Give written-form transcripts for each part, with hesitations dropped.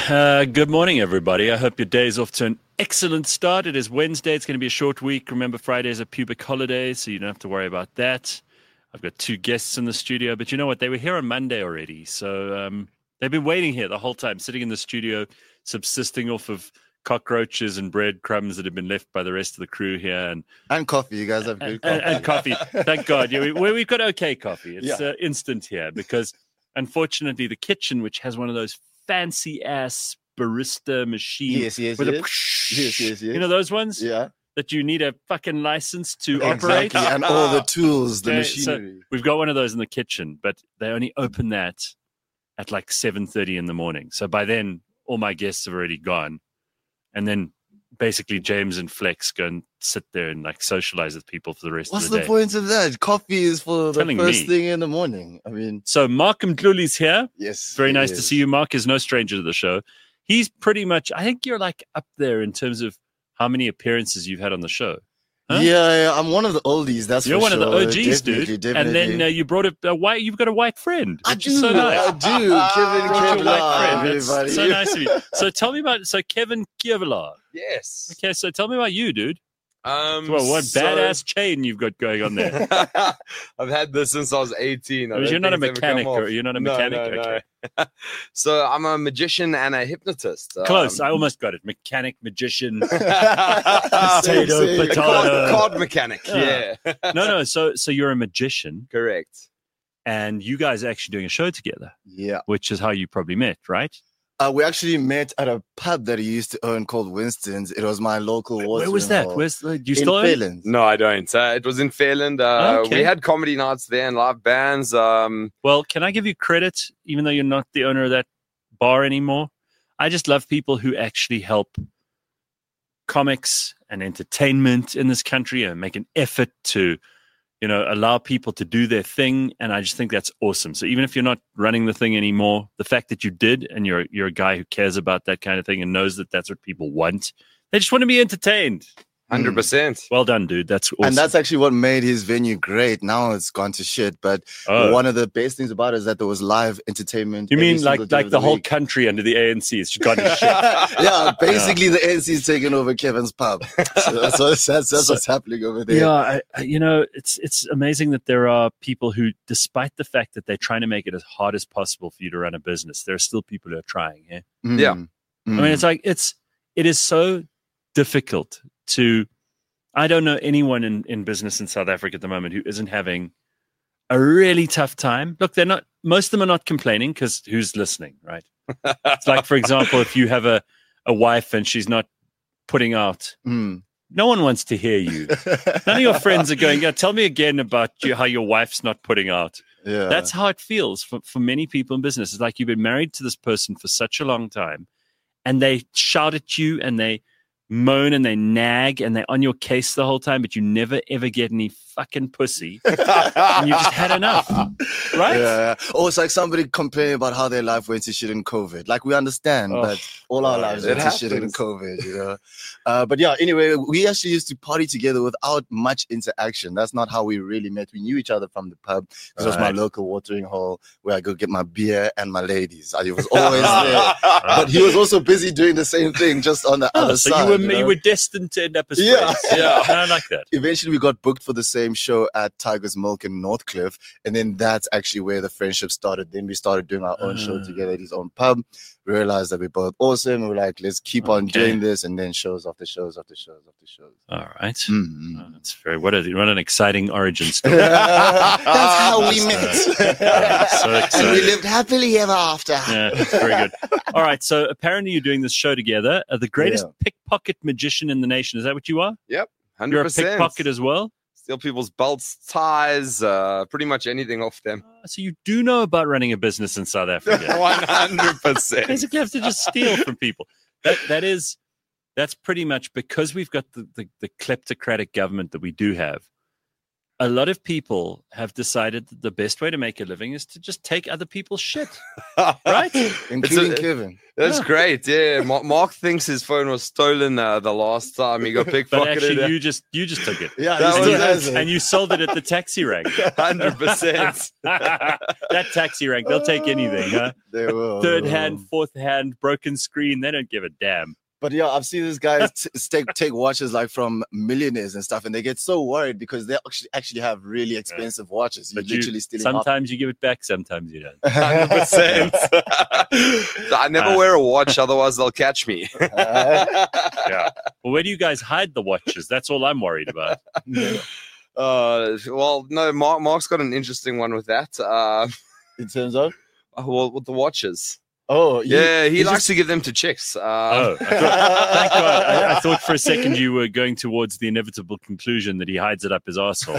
Good morning, everybody. I hope your day is off to an excellent start. It is Wednesday. It's going to be a short week. Remember, Friday is a pubic holiday, so you don't have to worry about that. I've got two guests in the studio, but you know what? They were here on Monday already, so they've been waiting here the whole time, sitting in the studio, subsisting off of cockroaches and breadcrumbs that have been left by the rest of the crew here. And coffee. You guys have good coffee. And coffee. Thank God. Yeah, we've got okay coffee. It's instant here because, unfortunately, the kitchen, which has one of those fancy-ass barista machines. Yes. You know those ones? Yeah. That you need a fucking license to operate. And all the tools, the Okay, machinery. So we've got one of those in the kitchen, but they only open that at like 7:30 in the morning. So by then, all my guests have already gone. And then basically James and Flex go and sit there and like socialize with people for the rest What's of the day. point of that? Coffee is for the Telling first me. thing in the morning. I mean, So Mark Mdluli's here. yes. Very it nice to is. see you. Mark is no stranger to the show. He's pretty much, I think you're like up there in terms of how many appearances you've had on the show. Huh? Yeah, I'm one of the oldies. That's You're for one sure. of the OGs, dude. Definitely. And then you brought a white, you've got a white friend, I which do. is so nice. I do. Kevin Brought your white Kevlar, friend. That's everybody. so nice of you. So tell me about, Kevin Kevlar. Yes. Okay, so tell me about you, dude. Well, Well, what badass chain you've got going on there. I've had this since I was 18. Because you're not a mechanic, or you're not a mechanic. Okay. No. So I'm a magician and a hypnotist. Close. I almost got it. Mechanic, magician, Same, potato, same. A potato. card mechanic. Yeah. Yeah. No. So you're a magician, Correct. and you guys are actually doing a show together, Yeah. which is how you probably met, right? We actually met at a pub that he used to own called Winston's. It was my local Where was watering that? hole Where's do you in still own it? Fairlands. No, I don't. It was in Fairland. Okay. We had comedy nights there and live bands. Well, can I give you credit, even though you're not the owner of that bar anymore? I just love people who actually help comics and entertainment in this country and make an effort to, allow people to do their thing. And I just think that's awesome. So even if you're not running the thing anymore, the fact that you did, and you're a guy who cares about that kind of thing and knows that that's what people want, they just want to be entertained. 100%. Well done, dude. That's awesome. And that's actually what made his venue great. Now it's gone to shit. But one of the best things about it is that there was live entertainment. You every mean single day like of the whole week. country under the ANC has gone to shit? Yeah, basically the NC's taking over Kevin's pub. So that's what's happening over there. Yeah, it's amazing that there are people who, despite the fact that they're trying to make it as hard as possible for you to run a business, there are still people who are trying. Yeah, Mm. Yeah. Mm. I mean, it is so difficult to. I don't know anyone in business in South Africa at the moment who isn't having a really tough time. Look, most of them are not complaining because who's listening, right? It's like, for example, if you have a wife and she's not putting out. Mm. No one wants to hear you. None of your friends are going, yeah, tell me again about how your wife's not putting out. Yeah. That's how it feels for many people in business. It's like you've been married to this person for such a long time, and they shout at you and they moan and they nag and they're on your case the whole time, but you never ever get any fucking pussy. And you just had enough, right? Yeah. Or it's like somebody complaining about how their life went to shit in COVID. Like we understand Oh, that all our lives it went to shit in happens. COVID, But yeah, anyway, we actually used to party together without much interaction. That's not how we really met. We knew each other from the pub. This was my Right. local watering hole where I go get my beer and my ladies. I was always there. But he was also busy doing the same thing, just on the other So side. you were destined to end up as Yeah. friends. Yeah, I like that. Eventually we got booked for the same show at Tiger's Milk in Northcliffe, and then that's actually where the friendship started. Then we started doing our own show together at his own pub. We realized that we're both awesome. We're like, let's keep on Okay. doing this, and then shows after shows after shows after shows. All right. Mhm. Oh, that's what an exciting origin story. That's how we So met. And we exciting. lived happily ever after. Yeah, that's very good. All right, so apparently you're doing this show together. The greatest Yeah. pickpocket magician in the nation. Is that what you are? Yep. 100%. You're a pickpocket as well? Steal people's belts, ties, pretty much anything off them. So you do know about running a business in South Africa. 100%. Basically, you have to just steal from people. That's pretty much because we've got the kleptocratic government that we do have. a lot of people have decided that the best way to make a living is to just take other people's shit, right? Including Kevin. That's Yeah. great. Yeah, Mark thinks his phone was stolen the last time he got But pickpocketed. actually, you just took it. Yeah, That he was still it. has it. And you sold it at the taxi rank. 100%. That taxi rank, they'll take anything, huh? They will. Third they hand, will. fourth hand, broken screen, they don't give a damn. But yeah, I've seen these guys take watches like from millionaires and stuff, and they get so worried because they actually have really expensive watches. You're But literally stealing half. sometimes you give it back, sometimes you don't. 100%. I never wear a watch, otherwise they'll catch me. Yeah. Well, where do you guys hide the watches? That's all I'm worried about. Well, no, Mark's got an interesting one with that. In terms of, Well, with the watches. oh Yeah, he he's likes just- to give them to chicks. Oh, thank God. I thought for a second you were going towards the inevitable conclusion that he hides it up his arsehole.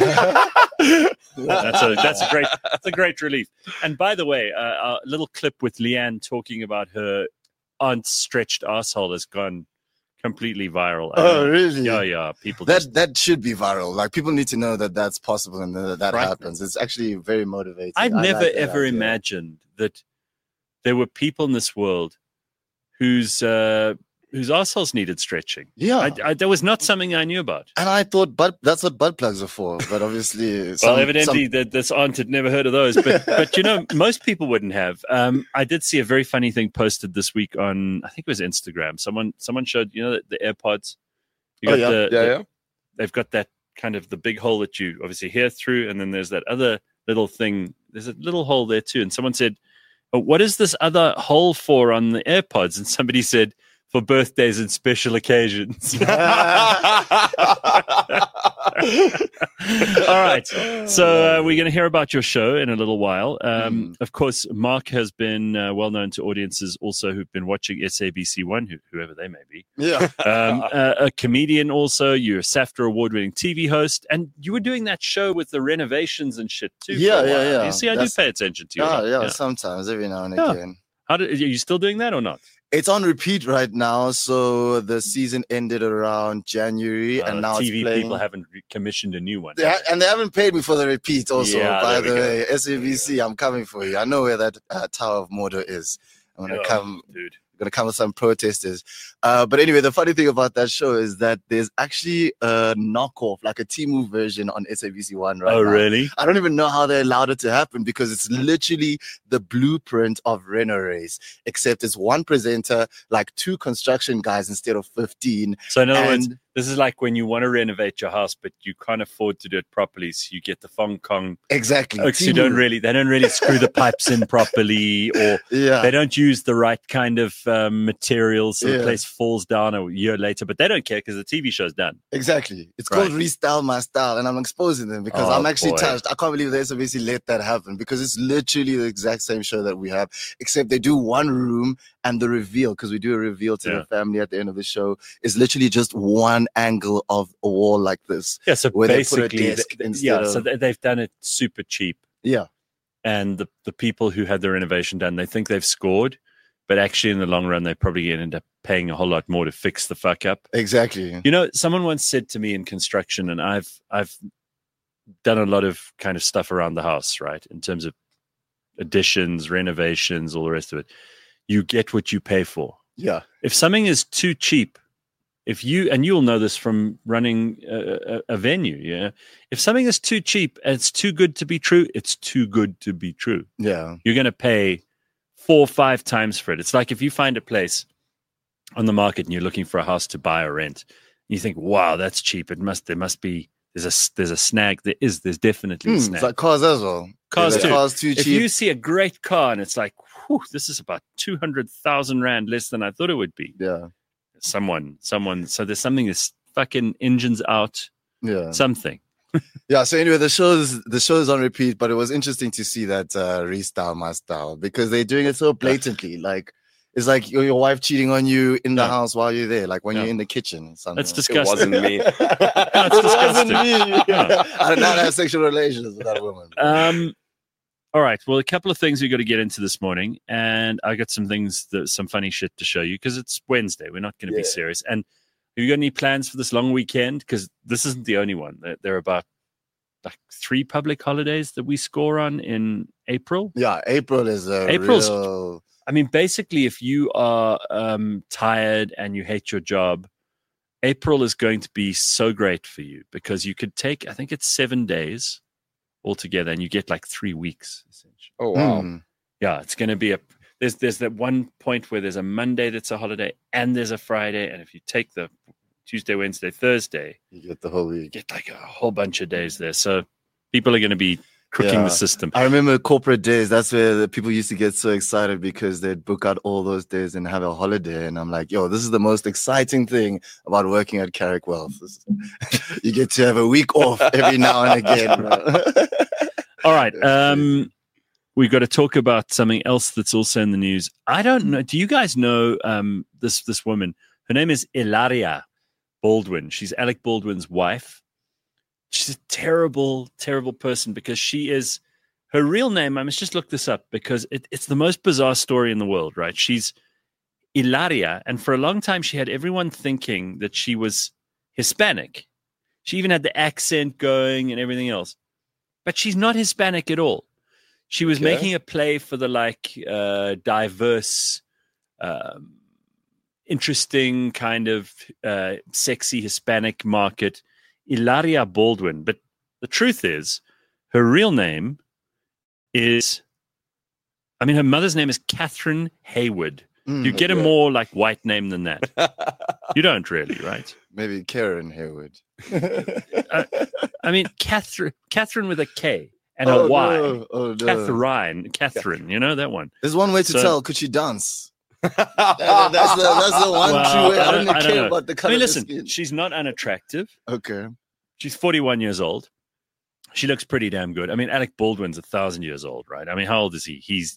That's a great relief. And by the way, a little clip with Leanne talking about her aunt's stretched arsehole has gone completely viral. I Oh know. really? Yeah. People just, That should be viral. Like people need to know that that's possible and that Right. happens. It's actually very motivating. I've I never like that ever idea. imagined that there were people in this world whose arseholes needed stretching. Yeah, That was not something I knew about. and I thought, that's what butt plugs are for. But obviously, Well, evidently, this aunt had never heard of those. But you know, most people wouldn't have. I did see a very funny thing posted this week on, I think it was Instagram. Someone showed, you know, the AirPods. You got Yeah. They've got that kind of the big hole that you obviously hear through, and then there's that other little thing. There's a little hole there too. And someone said, "Oh, what is this other hole for on the AirPods?" And somebody said, "For birthdays and special occasions." All right. So we're going to hear about your show in a little while. Of course, Mark has been well known to audiences also who've been watching SABC One, whoever they may be. yeah. A comedian also. You're a SAFTA award-winning TV host. And you were doing that show with the renovations and shit too. for a Yeah, while. yeah. You see, I do pay attention to you. a Yeah, lot. yeah, sometimes every now and Yeah. again. Are you still doing that or not? It's on repeat right now. So the season ended around January, and now TV it's playing. people haven't commissioned a new one. And they haven't paid me for the repeat. Also, Yeah, by there the we way, SABC, I'm coming for you. I know where that Tower of Mordor is. I'm gonna Oh, come. dude. Gonna come with some protesters. But anyway, the funny thing about that show is that there's actually a knockoff, like a Timu version on SABC One right Oh, now. really? I don't even know how they allowed it to happen because it's literally the blueprint of Reno Race, except it's one presenter, like 2 construction guys instead of 15. So in other words, And this is like when you want to renovate your house, but you can't afford to do it properly. So you get the Fong Kong exactly. folks who Timu. they don't really screw the pipes in properly, or Yeah. they don't use the right kind of materials. So the Yeah. place falls down a year later, but they don't care because the TV show's done. Exactly. It's Right. called Restyle My Style, and I'm exposing them because Oh, I'm actually boy. touched. I can't believe the SABC let that happen because it's literally the exact same show that we have, except they do one room and the reveal, because we do a reveal to Yeah. the family at the end of the show, is literally just one angle of a wall like this. Yeah. So Where they put a basically, desk instead yeah. of- So they've done it super cheap. Yeah. And the people who had the renovation done, they think they've scored, but actually in the long run, they probably end up paying a whole lot more to fix the fuck up. Exactly. You know, someone once said to me in construction, and I've done a lot of kind of stuff around the house, right? In terms of additions, renovations, all the rest of it. You get what you pay for. Yeah. If something is too cheap, and you'll know this from running a venue, yeah. If something is too cheap and it's too good to be true, it's too good to be true. Yeah. You're going to pay 4 or 5 times for it. It's like if you find a place on the market and you're looking for a house to buy or rent, and you think, "Wow, that's cheap." There's a snag. There's definitely a snag. It's like cars as well. Cars If the too. Cars too If cheap. you see a great car and it's like, whew, this is about 200,000 Rand less than I thought it would be. Yeah. Someone. So there's something that's fucking engines out, Yeah. something. Yeah, so anyway, the show is on repeat, but it was interesting to see that Restyle My Style because they're doing it so blatantly. Like it's like your wife cheating on you in the Yeah. house while you're there, like when Yeah. you're in the kitchen. Something. That's It disgusting. wasn't me. It wasn't me. Yeah. I did not have sexual relations with that woman. All right. Well, a couple of things we got to get into this morning, and I got some funny shit to show you because it's Wednesday. We're not going to be Yeah. serious. And have you got any plans for this long weekend? Because this isn't the only one. There are about like 3 public holidays that we score on in April. Yeah, April is April's- real... I mean, basically, if you are tired and you hate your job, April is going to be so great for you because you could take, I think it's 7 days altogether, and you get like 3 weeks essentially. Oh wow. Yeah, it's going to be there's that one point where there's a Monday that's a holiday and there's a Friday, and if you take the Tuesday, Wednesday, Thursday, You get the whole you week. get like a whole bunch of days there. So people are going to be cooking Yeah. the system. I remember corporate days. That's where the people used to get so excited because they'd book out all those days and have a holiday. And I'm like, yo, this is the most exciting thing about working at Carrick Wealth. You get to have a week off every now and again. Bro. All right. We've got to talk about something else that's also in the news. I don't know. Do you guys know this woman? Her name is Hilaria Baldwin. She's Alec Baldwin's wife. She's a terrible, terrible person because she is her real name. I must just look this up because it's the most bizarre story in the world, right? She's Hilaria, and for a long time she had everyone thinking that she was Hispanic. She even had the accent going and everything else, but she's not Hispanic at all. She was Okay. making a play for the diverse, interesting kind of sexy Hispanic market, Hilaria Baldwin. But the truth is, her real name is, her mother's name is Catherine Hayward. You get a more like white name than that. You don't really, right? Maybe Karen Hayward. Catherine with a K and a Y. No. Oh, no. Catherine, you know that one. There's one way to So- tell. Could she dance? That's the one Well, true way. I don't I don't care know. about the color of Listen, the skin. she's not unattractive. Okay. She's 41 years old. She looks pretty damn good. Alec Baldwin's 1,000 years old, right? How old is he? He's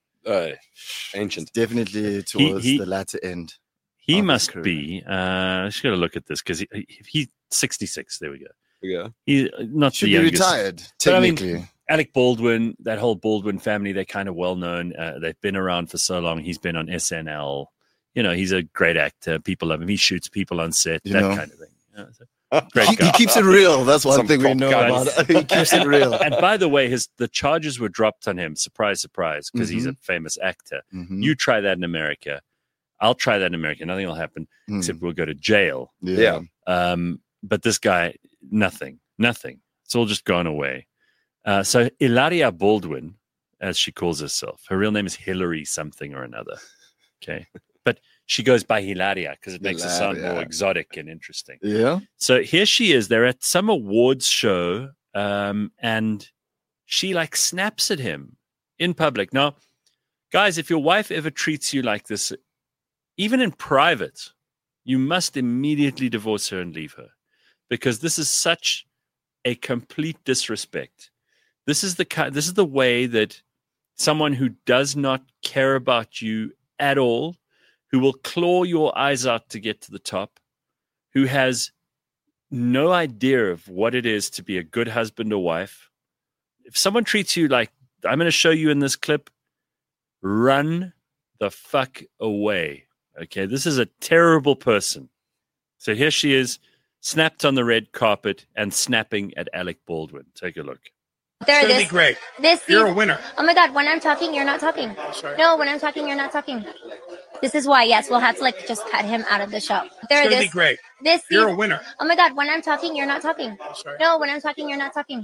Ancient. Definitely towards he- the latter end. he Of his must career. be. I just got to look at this because he's 66. There we go. Yeah. He's not Should the be youngest. retired, But I mean- technically. Alec Baldwin, that whole Baldwin family, they're kind of well known. They've been around for so long. He's been on SNL. He's a great actor. People love him. He shoots people on set, You that know. kind of thing. Great He guy. keeps it real. That's one Some thing we cop know guys. about. He keeps it real. And by the way, the charges were dropped on him. Surprise, surprise, because he's a famous actor. Mhm. You try that in America. I'll try that in America. Nothing will happen Mm. except we'll go to jail. Yeah. But this guy, nothing. It's all just gone away. So Hilaria Baldwin, as she calls herself, her real name is Hillary something or another. Okay. But she goes by Hilaria because it makes her sound Hilaria. more exotic and interesting. Yeah. So here she is. They're at some awards show, and she like snaps at him in public. Now, guys, if your wife ever treats you like this, even in private, you must immediately divorce her and leave her, because this is such a complete disrespect. This is the way that someone who does not care about you at all, who will claw your eyes out to get to the top, who has no idea of what it is to be a good husband or wife. If someone treats you like I'm going to show you in this clip, run the fuck away. Okay, this is a terrible person. So here she is, snapped on the red carpet and snapping at Alec Baldwin. Take a look. There, It's gonna this, be great. this, You're a these- winner. Oh my God! When I'm talking, you're not talking. Sorry. No, when I'm talking, you're not talking. This is why. Yes, we'll have to like just cut him out of the show. There, It's gonna this, be great. this. You're these- a winner. Oh my God! When I'm talking, you're not talking. Sorry. No, when I'm talking, you're not talking.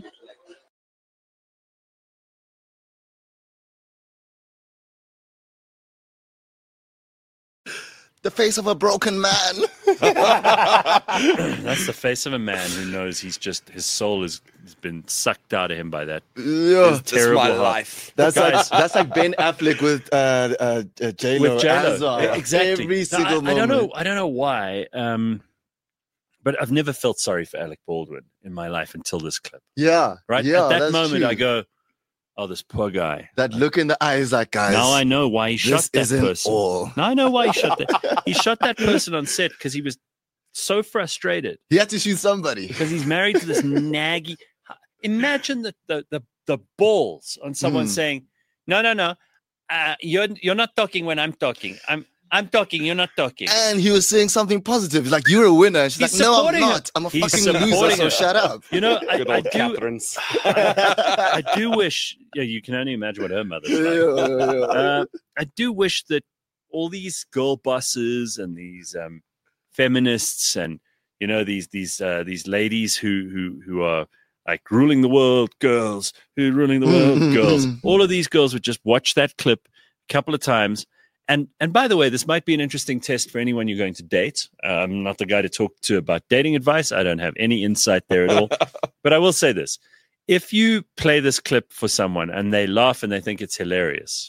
The face of a broken man. That's the face of a man who knows his soul has been sucked out of him by that. Yeah. His This is terrible my heart. life. That's Guys. like Ben Affleck with J-Lo. With J-Lo. Azar. Yeah, exactly. Every No, single I don't moment. know. I don't know why. But I've never felt sorry for Alec Baldwin in my life until this clip. Yeah. Right Yeah, at that that's moment, true. I go, "Oh, this poor guy." That look in the eyes, like, guys. Now I know why he this shot that isn't person. all. Now I know why he shot that. He shot that person on set because he was so frustrated He had to shoot somebody. because he's married to this naggy. Imagine the balls on someone saying, "No, you're not talking when I'm talking. I'm talking, you're not talking. And he was saying something positive. Like, you're a winner. And she's He's like, no, I'm supporting her. not. I'm a He's fucking loser, supporting so her. shut up. You know, Good I old do. Catherine's. I do wish. Yeah, you can only imagine what her mother's like. I do wish that all these girl bosses and these feminists and these ladies who are like ruling the world, girls who are ruling the world, girls. All of these girls would just watch that clip a couple of times. And by the way, this might be an interesting test for anyone you're going to date. I'm not the guy to talk to about dating advice. I don't have any insight there at all. But I will say this. If you play this clip for someone and they laugh and they think it's hilarious,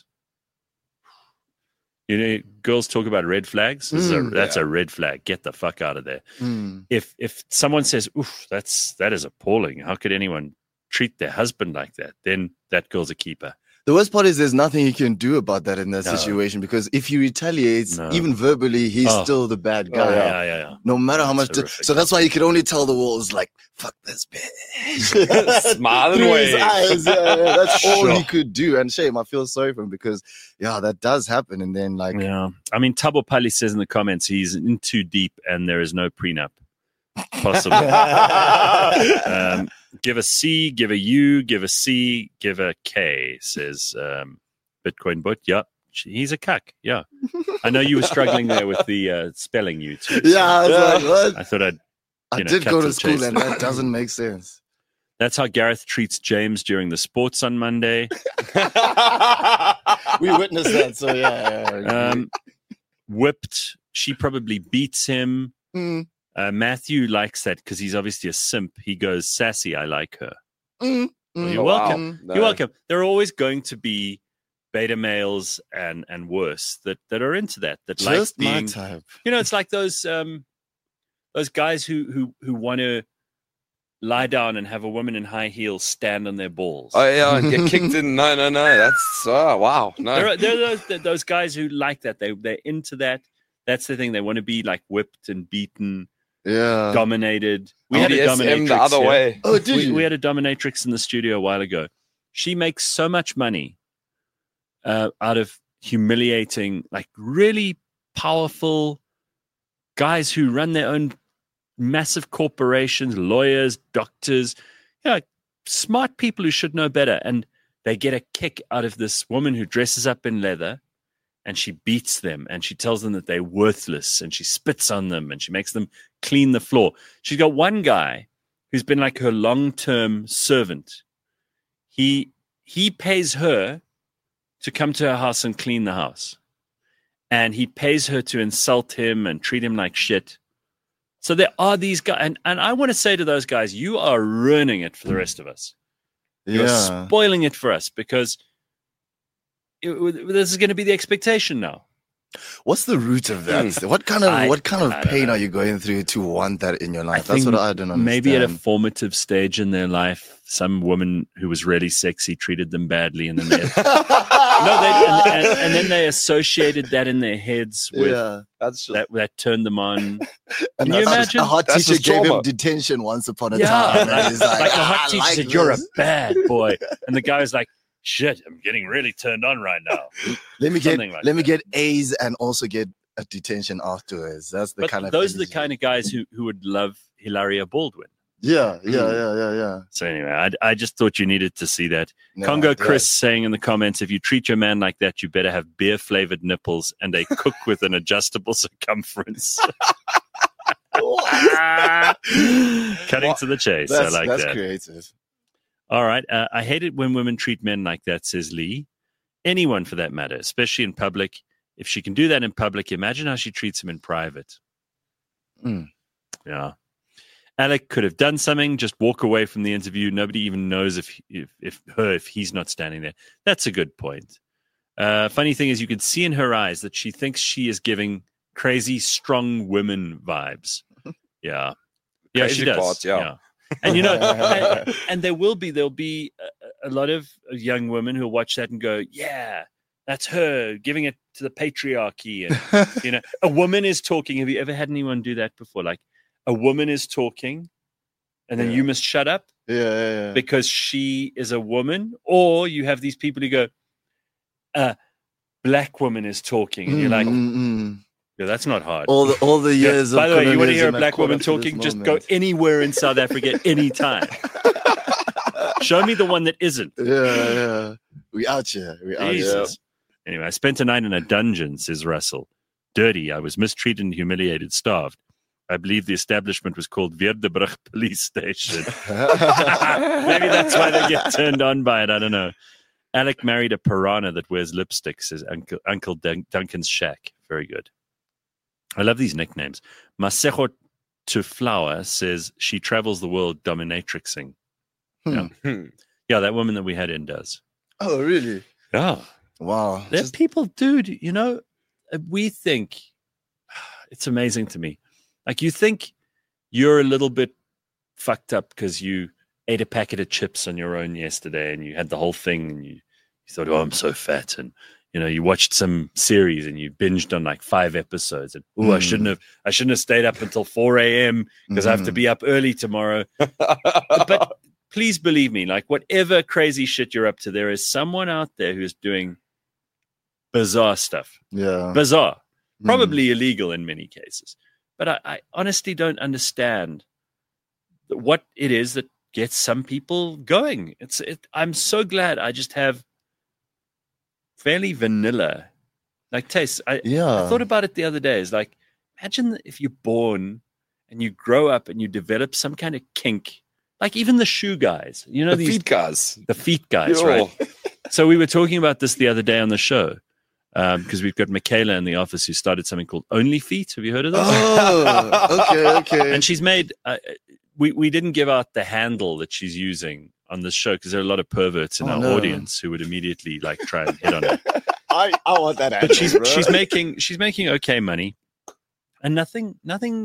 girls talk about red flags. That's a red flag. Get the fuck out of there. If someone says, "Oof, that is appalling. How could anyone treat their husband like that?" Then that girl's a keeper. The worst part is there's nothing you can do about that in that situation, because if he retaliates, even verbally, he's still the bad guy. Yeah. No matter how much. So that's why you can only tell the walls, like, fuck this bitch. Smile and Through wave. his eyes. That's all he could do. And shame, I feel sorry for him because, that does happen. And then, like. Yeah. I mean, Tabo Pali says in the comments he's in too deep and there is no prenup possible. Give a C, give a U, give a C, give a K, says Bitcoin But. Yeah, he's a cuck. Yeah. I know you were struggling there with the spelling you too. So, I was like, what? I thought I did cut go to to the school chase. and that doesn't make sense. That's how Gareth treats James during the sports on Monday. We witnessed that, so yeah. Whipped. She probably beats him. Matthew likes that because he's obviously a simp. He goes, sassy, I like her. Well, you're welcome. Wow. You're welcome. There are always going to be beta males and worse that are into that Just like being, my type. it's like those guys who want to lie down and have a woman in high heels stand on their balls. Oh yeah, and get kicked in. No. That's wow. No. There are those guys who like that. They're into that. That's the thing. They want to be like whipped and beaten. Yeah. Dominated. We had a BDSM dominatrix the other here. way. Oh, did you? We had a dominatrix in the studio a while ago. She makes so much money out of humiliating, like really powerful guys who run their own massive corporations, lawyers, doctors, smart people who should know better. And they get a kick out of this woman who dresses up in leather. And she beats them and she tells them that they're worthless and she spits on them and she makes them clean the floor. She's got one guy who's been like her long-term servant. He pays her to come to her house and clean the house. And he pays her to insult him and treat him like shit. So there are these guys. And I want to say to those guys, you are ruining it for the rest of us. You're spoiling it for us because this is going to be the expectation now. What's the root of that? What kind of pain are you going through to want that in your life? That's what I don't understand. Maybe at a formative stage in their life, some woman who was really sexy treated them badly, and then and then they associated that in their heads with that turned them on. Can you imagine? A hot That's teacher just gave him trauma. detention once upon a time. And he's like a hot "I teacher like said, "You're a this. bad boy," and the guy was like, "Shit, I'm getting really turned on right now." Let me Something like get that. get A's and also get a detention afterwards. That's the But kind of those are the kind of guys who would love Hilaria Baldwin. Yeah. So anyway, I just thought you needed to see that. No, Congo yeah. Chris saying in the comments, if you treat your man like that, you better have beer-flavored nipples and a cook with an adjustable circumference. Cutting to the chase. I like that's that. creative. All right. I hate it when women treat men like that, says Lee. Anyone for that matter, especially in public. If she can do that in public, imagine how she treats him in private. Yeah. Alec could have done something, just walk away from the interview. Nobody even knows if he's not standing there. That's a good point. Funny thing is, you can see in her eyes that she thinks she is giving crazy, strong women vibes. Yeah. Yeah, Crazy she does. parts, yeah. And and there'll be a lot of young women who'll watch that and go, yeah, that's her giving it to the patriarchy. And, a woman is talking. Have you ever had anyone do that before? Like a woman is talking and then you must shut up because she is a woman, or you have these people who go, black woman is talking, and you're like, Mm. yeah, that's not hard. all the Yeah. years. By of the way, you want to hear a colonialism have black caught woman up to this talking? Just go moment. anywhere in South Africa anytime. Show me the one that isn't. Yeah. We out here. We out here. Jesus. Anyway, I spent a night in a dungeon, says Russell. Dirty. I was mistreated and humiliated, starved. I believe the establishment was called Veerdebrug Police Station. Maybe that's why they get turned on by it. I don't know. Alec married a piranha that wears lipstick, says Uncle Duncan's shack. Very good. I love these nicknames. Masejo to Flower says she travels the world dominatrixing. Yeah. Yeah, that woman that we had in does. Oh, really? Yeah. Wow. There are people, dude, you know, we think it's amazing to me. Like, you think you're a little bit fucked up because you ate a packet of chips on your own yesterday and you had the whole thing and you thought, oh, I'm so fat. And, you know, you watched some series and you binged on like 5 episodes and, oh, I shouldn't have stayed up until 4 a.m. because I have to be up early tomorrow. But please believe me, like, whatever crazy shit you're up to, there is someone out there who's doing bizarre stuff. Yeah. Bizarre. Probably illegal in many cases. But I honestly don't understand what it is that gets some people going. I'm so glad I just have fairly vanilla like taste. I thought about it the other day. It's like, imagine if you're born and you grow up and you develop some kind of kink, like even the shoe guys, you know, The feet guys. the feet guys, Yo. right? So we were talking about this the other day on the show. Because we've got Michaela in the office who started something called Only Feet. Have you heard of this? Oh, okay. And she's made. We didn't give out the handle that she's using on this show because there are a lot of perverts in our audience who would immediately like try and hit on it. I want that. But she's making okay money, and nothing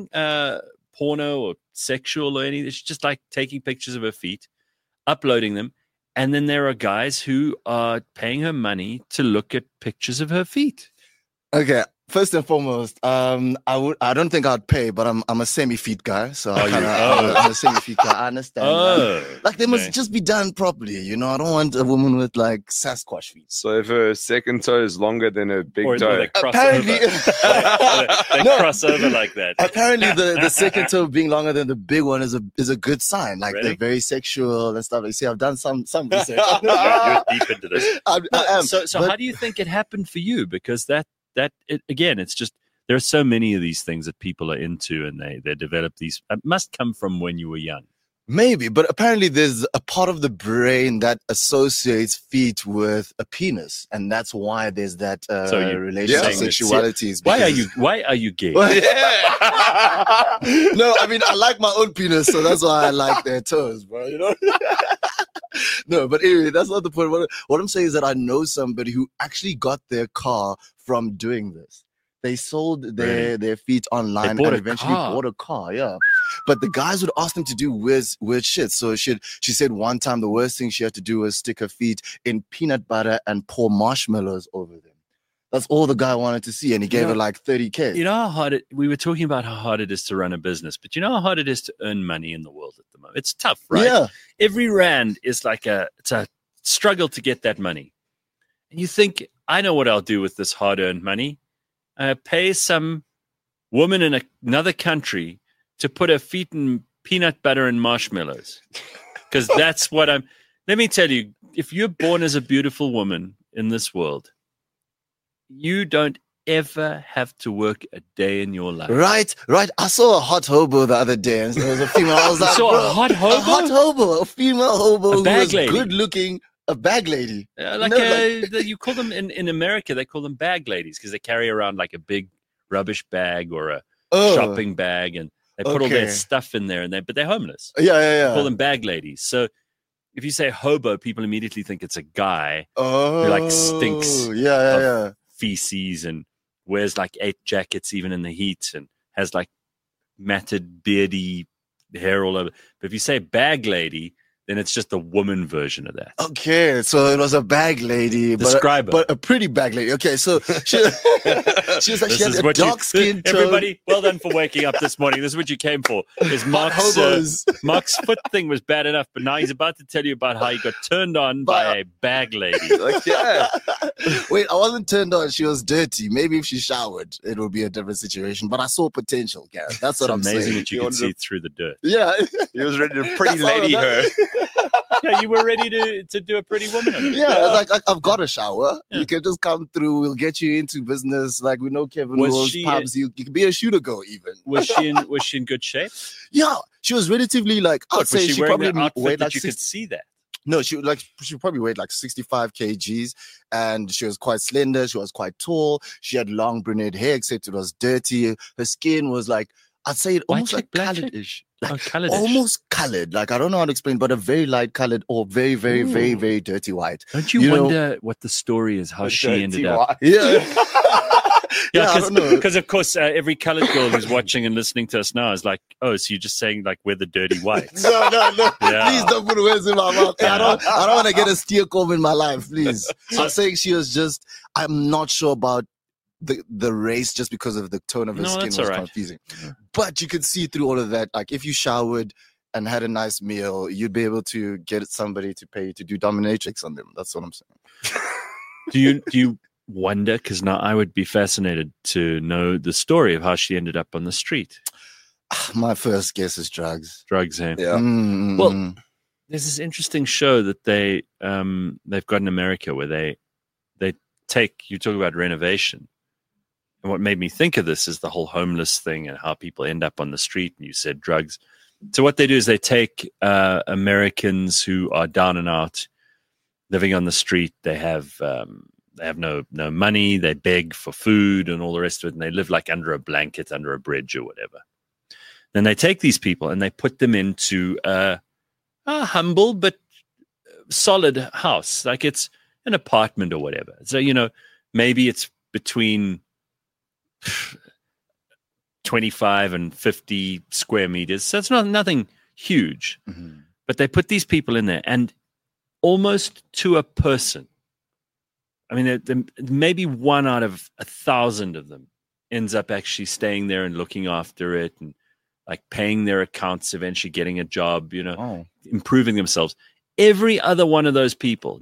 porno or sexual or anything. She's just like taking pictures of her feet, uploading them. And then there are guys who are paying her money to look at pictures of her feet. Okay. First and foremost, I don't think I'd pay, but I'm a semi-feet guy, so I'm a semi-feet guy. I understand. Like they must just be done properly, you know. I don't want a woman with like Sasquatch feet. So if her second toe is longer than her big toe, They cross Apparently, over. They cross over like that. apparently the second toe being longer than the big one is a good sign. Like Really? they're very sexual and stuff. You see, I've done some research. You're deep into this. I am. So but- how do you think it happened for you? Because again, it's just there are so many of these things that people are into, and they develop these. It must come from when you were young. Maybe, but apparently there's a part of the brain that associates feet with a penis, and that's why there's that So you- relationship Yeah. sexualities. Why because- are you gay? No, I mean I like my own penis, so that's why I like their toes, bro. You know. No, but anyway, that's not the point. What I'm saying is that I know somebody who actually got their car from doing this. They sold their feet online bought and a eventually car. bought a car. Yeah, but the guys would ask them to do weird shit. So she said one time the worst thing she had to do was stick her feet in peanut butter and pour marshmallows over them. That's all the guy wanted to see, and he gave her like 30K. You know how hard we were talking about how hard it is to run a business, but you know how hard it is to earn money in the world at the moment. It's tough, right? Yeah. Every rand is like it's a struggle to get that money. And you think, I know what I'll do with this hard-earned money. Pay some woman in another country to put her feet in peanut butter and marshmallows. Because that's what let me tell you, if you're born as a beautiful woman in this world, you don't ever have to work a day in your life. Right. I saw a hot hobo the other day, and there was a female. I was like, saw a bro, hot hobo? A hot hobo, a female hobo who bag was lady. good looking, a bag lady. You call them in America, they call them bag ladies because they carry around like a big rubbish bag or a shopping bag, and they put all their Okay. stuff in there, and they're homeless. Yeah. Call them bag ladies. So if you say hobo, people immediately think it's a guy Oh, who like stinks Yeah. feces and wears like 8 jackets even in the heat and has like matted beardy hair all over. But if you say bag lady, then it's just the woman version of that. Okay, so it was a bag lady, Describe her. but a pretty bag lady. Okay, so she was like, she had a dark skin tone. Everybody, well done for waking up this morning. This is what you came for. Is Hobos. Mark's foot thing was bad enough, but now he's about to tell you about how he got turned on by a bag lady. Like, yeah. Wait, I wasn't turned on. She was dirty. Maybe if she showered, it would be a different situation. But I saw potential, Gareth. That's what It's I'm amazing saying. that you can see through the dirt. Yeah. He was ready to pretty That's all lady that- her. Yeah, you were ready to do a pretty woman. on it. Yeah, it's like I've got a shower. Yeah. You can just come through. We'll get you into business. Like we know Kevin Was Will's she- pubs. You can be a shooter go even. Was she in good shape? Yeah, she was relatively like I'd What, say was she she wearing probably the outfit weighed that like you could 60, see that? no, she probably weighed like 65 kgs, and she was quite slender. She was quite tall. She had long brunette hair, except it was dirty. Her skin was like I'd say it White almost chick, like black chick? colored-ish. Like Colored. almost colored. Like I don't know how to explain, but a very light colored or very, very, very, very dirty white. Don't you, you know- wonder what the story is? How she ended up? Yeah. Yeah, I don't know. because of course every colored girl who's watching and listening to us now is like, oh, so you're just saying like we're the dirty whites. No. Yeah. Please don't put words in my mouth. I don't want to get a steel comb in my life, please. I'm saying she was just, I'm not sure about the race just because of the tone of her No, skin that's was all right. confusing. But you could see through all of that. Like if you showered and had a nice meal, you'd be able to get somebody to pay you to do dominatrix on them. That's what I'm saying. Do you wonder? Because now I would be fascinated to know the story of how she ended up on the street. My first guess is drugs. Drugs, eh? Yeah. Mm. Well, there's this interesting show that they've got in America where they take, you talk about renovation. And what made me think of this is the whole homeless thing and how people end up on the street. And you said drugs. So what they do is they take Americans who are down and out, living on the street. They have no money. They beg for food and all the rest of it. And they live like under a blanket, under a bridge or whatever. Then they take these people and they put them into a humble but solid house. Like it's an apartment or whatever. So, maybe it's between 25 and 50 square meters. So it's nothing huge. Mhm. But they put these people in there and almost to a person. I mean, maybe 1 out of 1,000 of them ends up actually staying there and looking after it and like paying their accounts, eventually getting a job, Oh. improving themselves. Every other one of those people,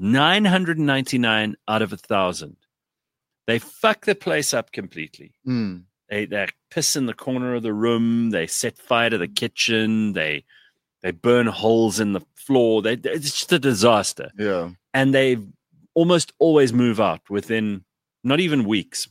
999 out of 1,000, they fuck the place up completely. Mm. They piss in the corner of the room. They set fire to the kitchen. They burn holes in the floor. It's just a disaster. Yeah. And they almost always move out within not even weeks,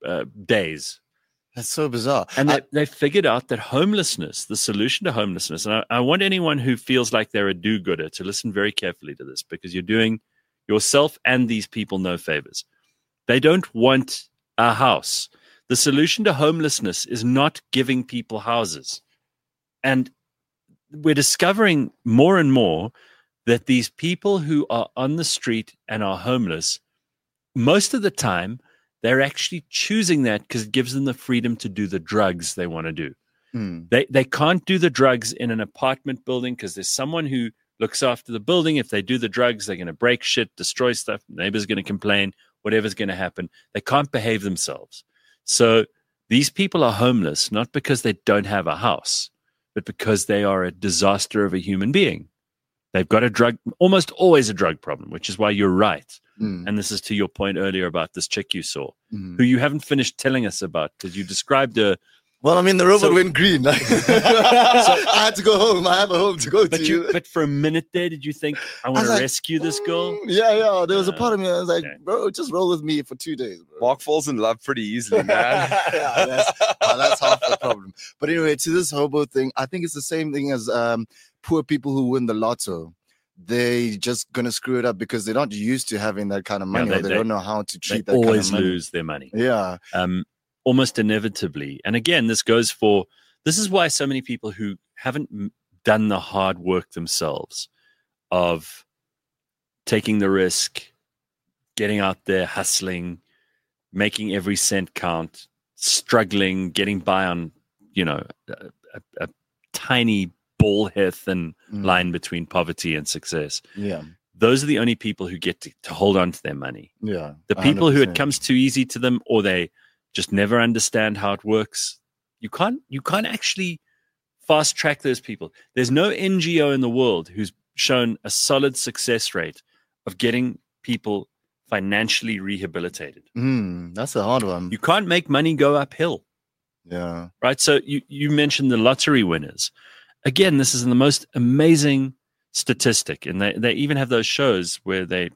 days. That's so bizarre. And they figured out that homelessness, the solution to homelessness, and I want anyone who feels like they're a do-gooder to listen very carefully to this, because you're doing yourself and these people no favors. They don't want a house. The solution to homelessness is not giving people houses. And we're discovering more and more that these people who are on the street and are homeless, most of the time, they're actually choosing that because it gives them the freedom to do the drugs they want to do. Mm. They can't do the drugs in an apartment building because there's someone who looks after the building. If they do the drugs, they're going to break shit, destroy stuff. Neighbors going to complain, whatever's going to happen. They can't behave themselves. So these people are homeless, not because they don't have a house, but because they are a disaster of a human being. They've got almost always a drug problem, which is why you're right. Mm. And this is to your point earlier about this chick you saw, Mm. who you haven't finished telling us about because you described her. Well, I mean, the robot So- went green. I had to go home. I have a home to go But to. but for a minute there, did you think I want was to like, rescue this girl? Yeah. There was a part of me. I was like, Okay. bro, just roll with me for 2 days, bro. Mark falls in love pretty easily, man. Yeah, that's half the problem. But anyway, to this hobo thing, I think it's the same thing as poor people who win the lotto. They just gonna screw it up because they're not used to having that kind of money, or they don't know how to They treat that kind always of money. lose their money. Yeah. Almost inevitably. And again, this is why so many people who haven't done the hard work themselves of taking the risk, getting out there, hustling, making every cent count, struggling, getting by on, a tiny ball hair thin line between poverty and success. Yeah. Those are the only people who get to hold on to their money. Yeah. The people who 100%. it comes too easy to them, or they just never understand how it works. You can't actually fast track those people. There's no NGO in the world who's shown a solid success rate of getting people financially rehabilitated. That's a hard one. You can't make money go uphill, Yeah. right? So you mentioned the lottery winners. Again, this is the most amazing statistic, and they even have those shows where they,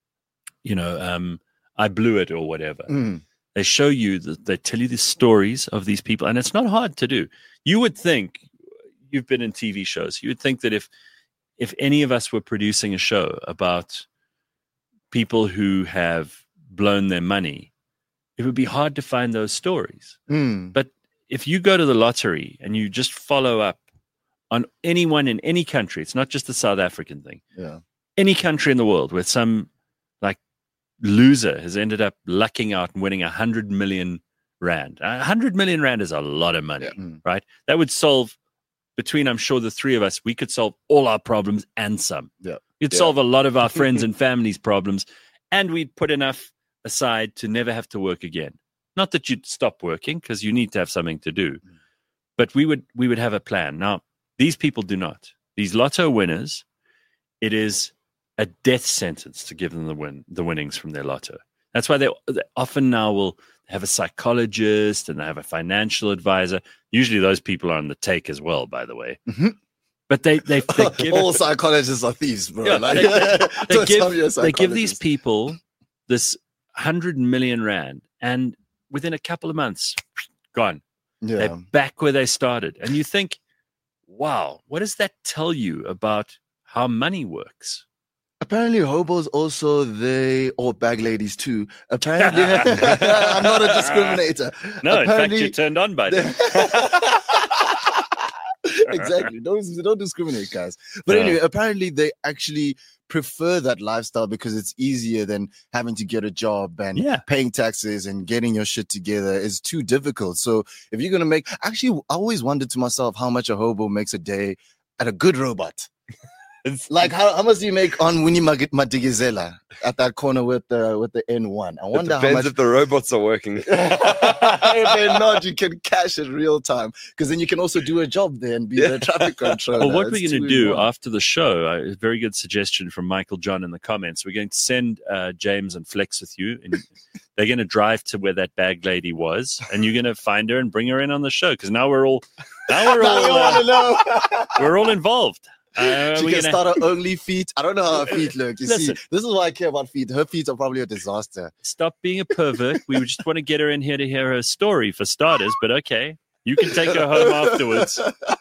I blew it or whatever. They show you they tell you the stories of these people, and it's not hard to do. You would think, you've been in TV shows, you would think that if any of us were producing a show about people who have blown their money, it would be hard to find those stories. But if you go to the lottery and you just follow up on anyone in any country, it's not just a South African thing. Yeah. Any country in the world where some like loser has ended up lucking out and winning 100 million rand. 100 million rand is a lot of money, right? That would solve, between, I'm sure, the three of us, we could solve all our problems and some. Yeah. You'd solve a lot of our friends and families' problems, and we'd put enough aside to never have to work again. Not that you'd stop working, because you need to have something to do, but we would have a plan. Now, these people do not. These lotto winners, it is a death sentence to give them the winnings from their lotto. That's why they often now will have a psychologist and they have a financial advisor. Usually those people are on the take as well, by the way. But they give all psychologists are thieves, bro. Yeah, Like, they give these people this 100 million rand, and within a couple of months, gone. Yeah. They're back where they started. And you think, wow, what does that tell you about how money works? Apparently, hobos also or bag ladies too. Apparently, I'm not a discriminator. No, in fact, Apparently, you're turned on by them. Exactly. Don't discriminate, guys. But anyway, apparently they actually prefer that lifestyle because it's easier than having to get a job and paying taxes and getting your shit together is too difficult. So if you're gonna I always wondered to myself how much a hobo makes a day at a good robot. Like how much do you make on Winnie Madigizela at that corner with the N1? I wonder how much. Depends if the robots are working. If they're not, you can cash it real time because then you can also do a job there and be the traffic controller. Well, what It's we're going to 2 in do 1. after the show, a very good suggestion from Michael John in the comments. We're going to send James and Flex with you, and they're going to drive to where that bag lady was, and you're going to find her and bring her in on the show because now we're all we're all involved. She can start her only feet. I don't know how her feet look. You see, this is why I care about feet. Her feet are probably a disaster. Stop being a pervert. We just want to get her in here to hear her story for starters, but okay. You can take her home afterwards.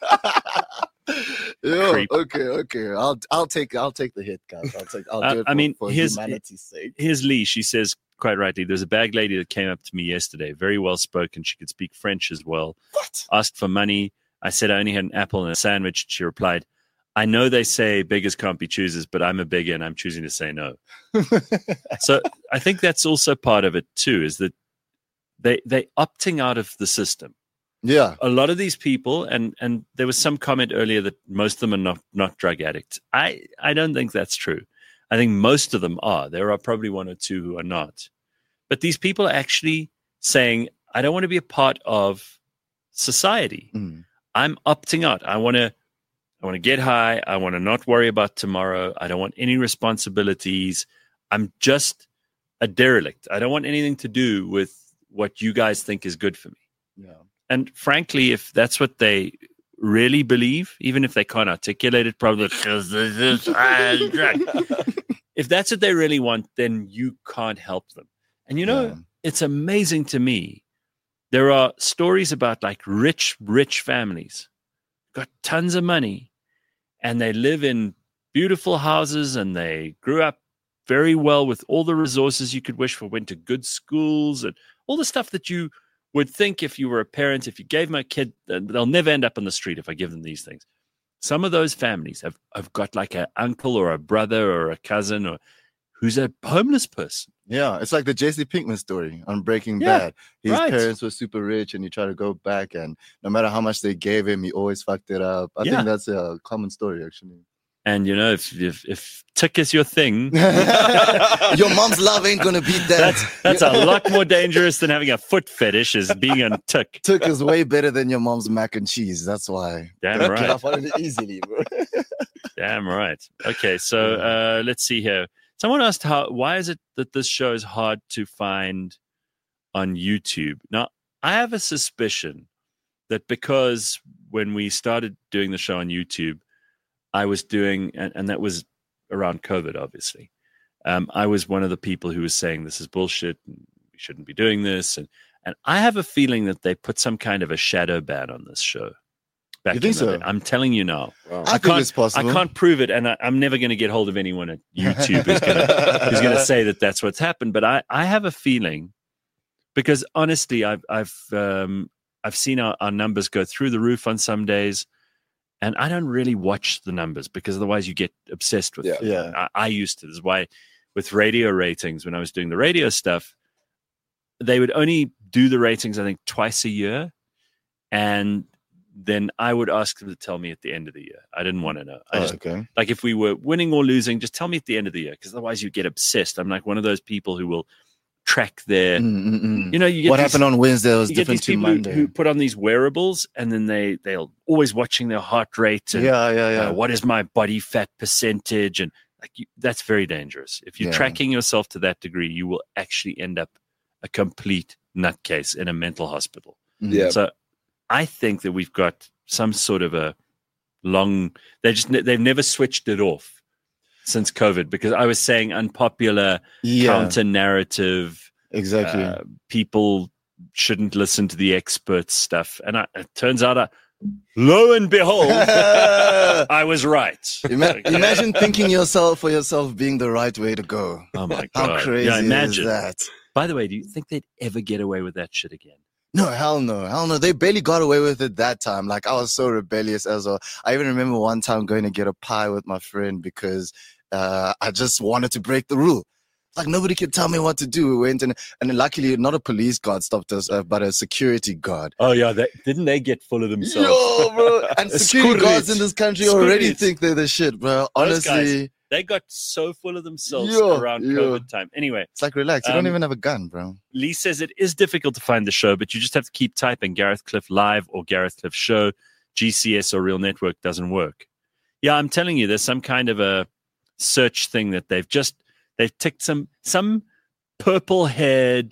Okay. I'll take the hit, guys. I'll do it for humanity's sake. Here's Lee. She says, quite rightly, there's a bag lady that came up to me yesterday, very well spoken. She could speak French as well. What? Asked for money. I said I only had an apple and a sandwich. She replied, I know they say beggars can't be choosers, but I'm a beggar and I'm choosing to say no. So I think that's also part of it too, is that they opting out of the system. Yeah. A lot of these people, and there was some comment earlier that most of them are not drug addicts. I don't think that's true. I think most of them are. There are probably one or two who are not. But these people are actually saying, I don't want to be a part of society. I'm opting out. I want to get high. I want to not worry about tomorrow. I don't want any responsibilities. I'm just a derelict. I don't want anything to do with what you guys think is good for me. Yeah. And frankly, if that's what they really believe, even if they can't articulate it, probably because if that's what they really want, then you can't help them. And it's amazing to me. There are stories about like rich families, got tons of money, and they live in beautiful houses and they grew up very well with all the resources you could wish for, went to good schools and all the stuff that you would think if you were a parent, if you gave my kid, they'll never end up on the street if I give them these things. Some of those families have got like an uncle or a brother or a cousin or who's a homeless person. Yeah, it's like the Jesse Pinkman story on Breaking Yeah, Bad. His right. parents were super rich and he tried to go back, and no matter how much they gave him, he always fucked it up. I Yeah. think that's a common story, actually. And you know, if tick is your thing, Your mom's love ain't gonna beat that. that's a lot more dangerous than having a foot fetish is being on tick. Tick is way better than your mom's mac and cheese. That's why. Damn Get right. off on it easily, bro. Damn right. Okay, so let's see here. Someone asked why is it that this show is hard to find on YouTube? Now, I have a suspicion that because when we started doing the show on YouTube, I was doing, and that was around COVID, obviously. I was one of the people who was saying this is bullshit, and we shouldn't be doing this, and I have a feeling that they put some kind of a shadow ban on this show. You think so? I'm telling you now. Wow. I think it's possible. I can't prove it, and I'm never going to get hold of anyone at YouTube who's going to say that that's what's happened. But I have a feeling, because honestly, I've seen our numbers go through the roof on some days, and I don't really watch the numbers because otherwise you get obsessed with Yeah. them. Yeah. I used to. This is why with radio ratings, when I was doing the radio stuff, they would only do the ratings, I think, twice a year, and then I would ask them to tell me at the end of the year. I didn't want to know. Okay. Like if we were winning or losing, just tell me at the end of the year, because otherwise you get obsessed. I'm like one of those people who will track their, you know, you get What these, happened on Wednesday was you get different these to people Monday. who put on these wearables, and then they'll always watching their heart rate and Yeah. what is my body fat percentage, and like that's very dangerous. If you're Yeah. tracking yourself to that degree, you will actually end up a complete nutcase in a mental hospital. Yeah. So I think that we've got some sort of a they've never switched it off since COVID, because I was saying unpopular counter narrative, Exactly. people shouldn't listen to the experts stuff. And it turns out, lo and behold, I was right. Imagine thinking for yourself being the right way to go. Oh my God. How crazy Yeah, imagine. is that? By the way, do you think they'd ever get away with that shit again? No, hell no. They barely got away with it that time. Like, I was so rebellious as well. I even remember one time going to get a pie with my friend because I just wanted to break the rule. Like, nobody could tell me what to do. We went and luckily not a police guard stopped us, but a security guard. Oh yeah, didn't they get full of themselves? Yo, bro. And security guards in this country already Skurrit. think they're the shit, bro. Those guys, Honestly, they got so full of themselves Yeah, around yeah. COVID time. Anyway, it's like, relax. You don't even have a gun, bro. Lee says it is difficult to find the show, but you just have to keep typing Gareth Cliff Live or Gareth Cliff Show. GCS or Real Network doesn't work. Yeah, I'm telling you, there's some kind of a search thing that they've ticked some purple-haired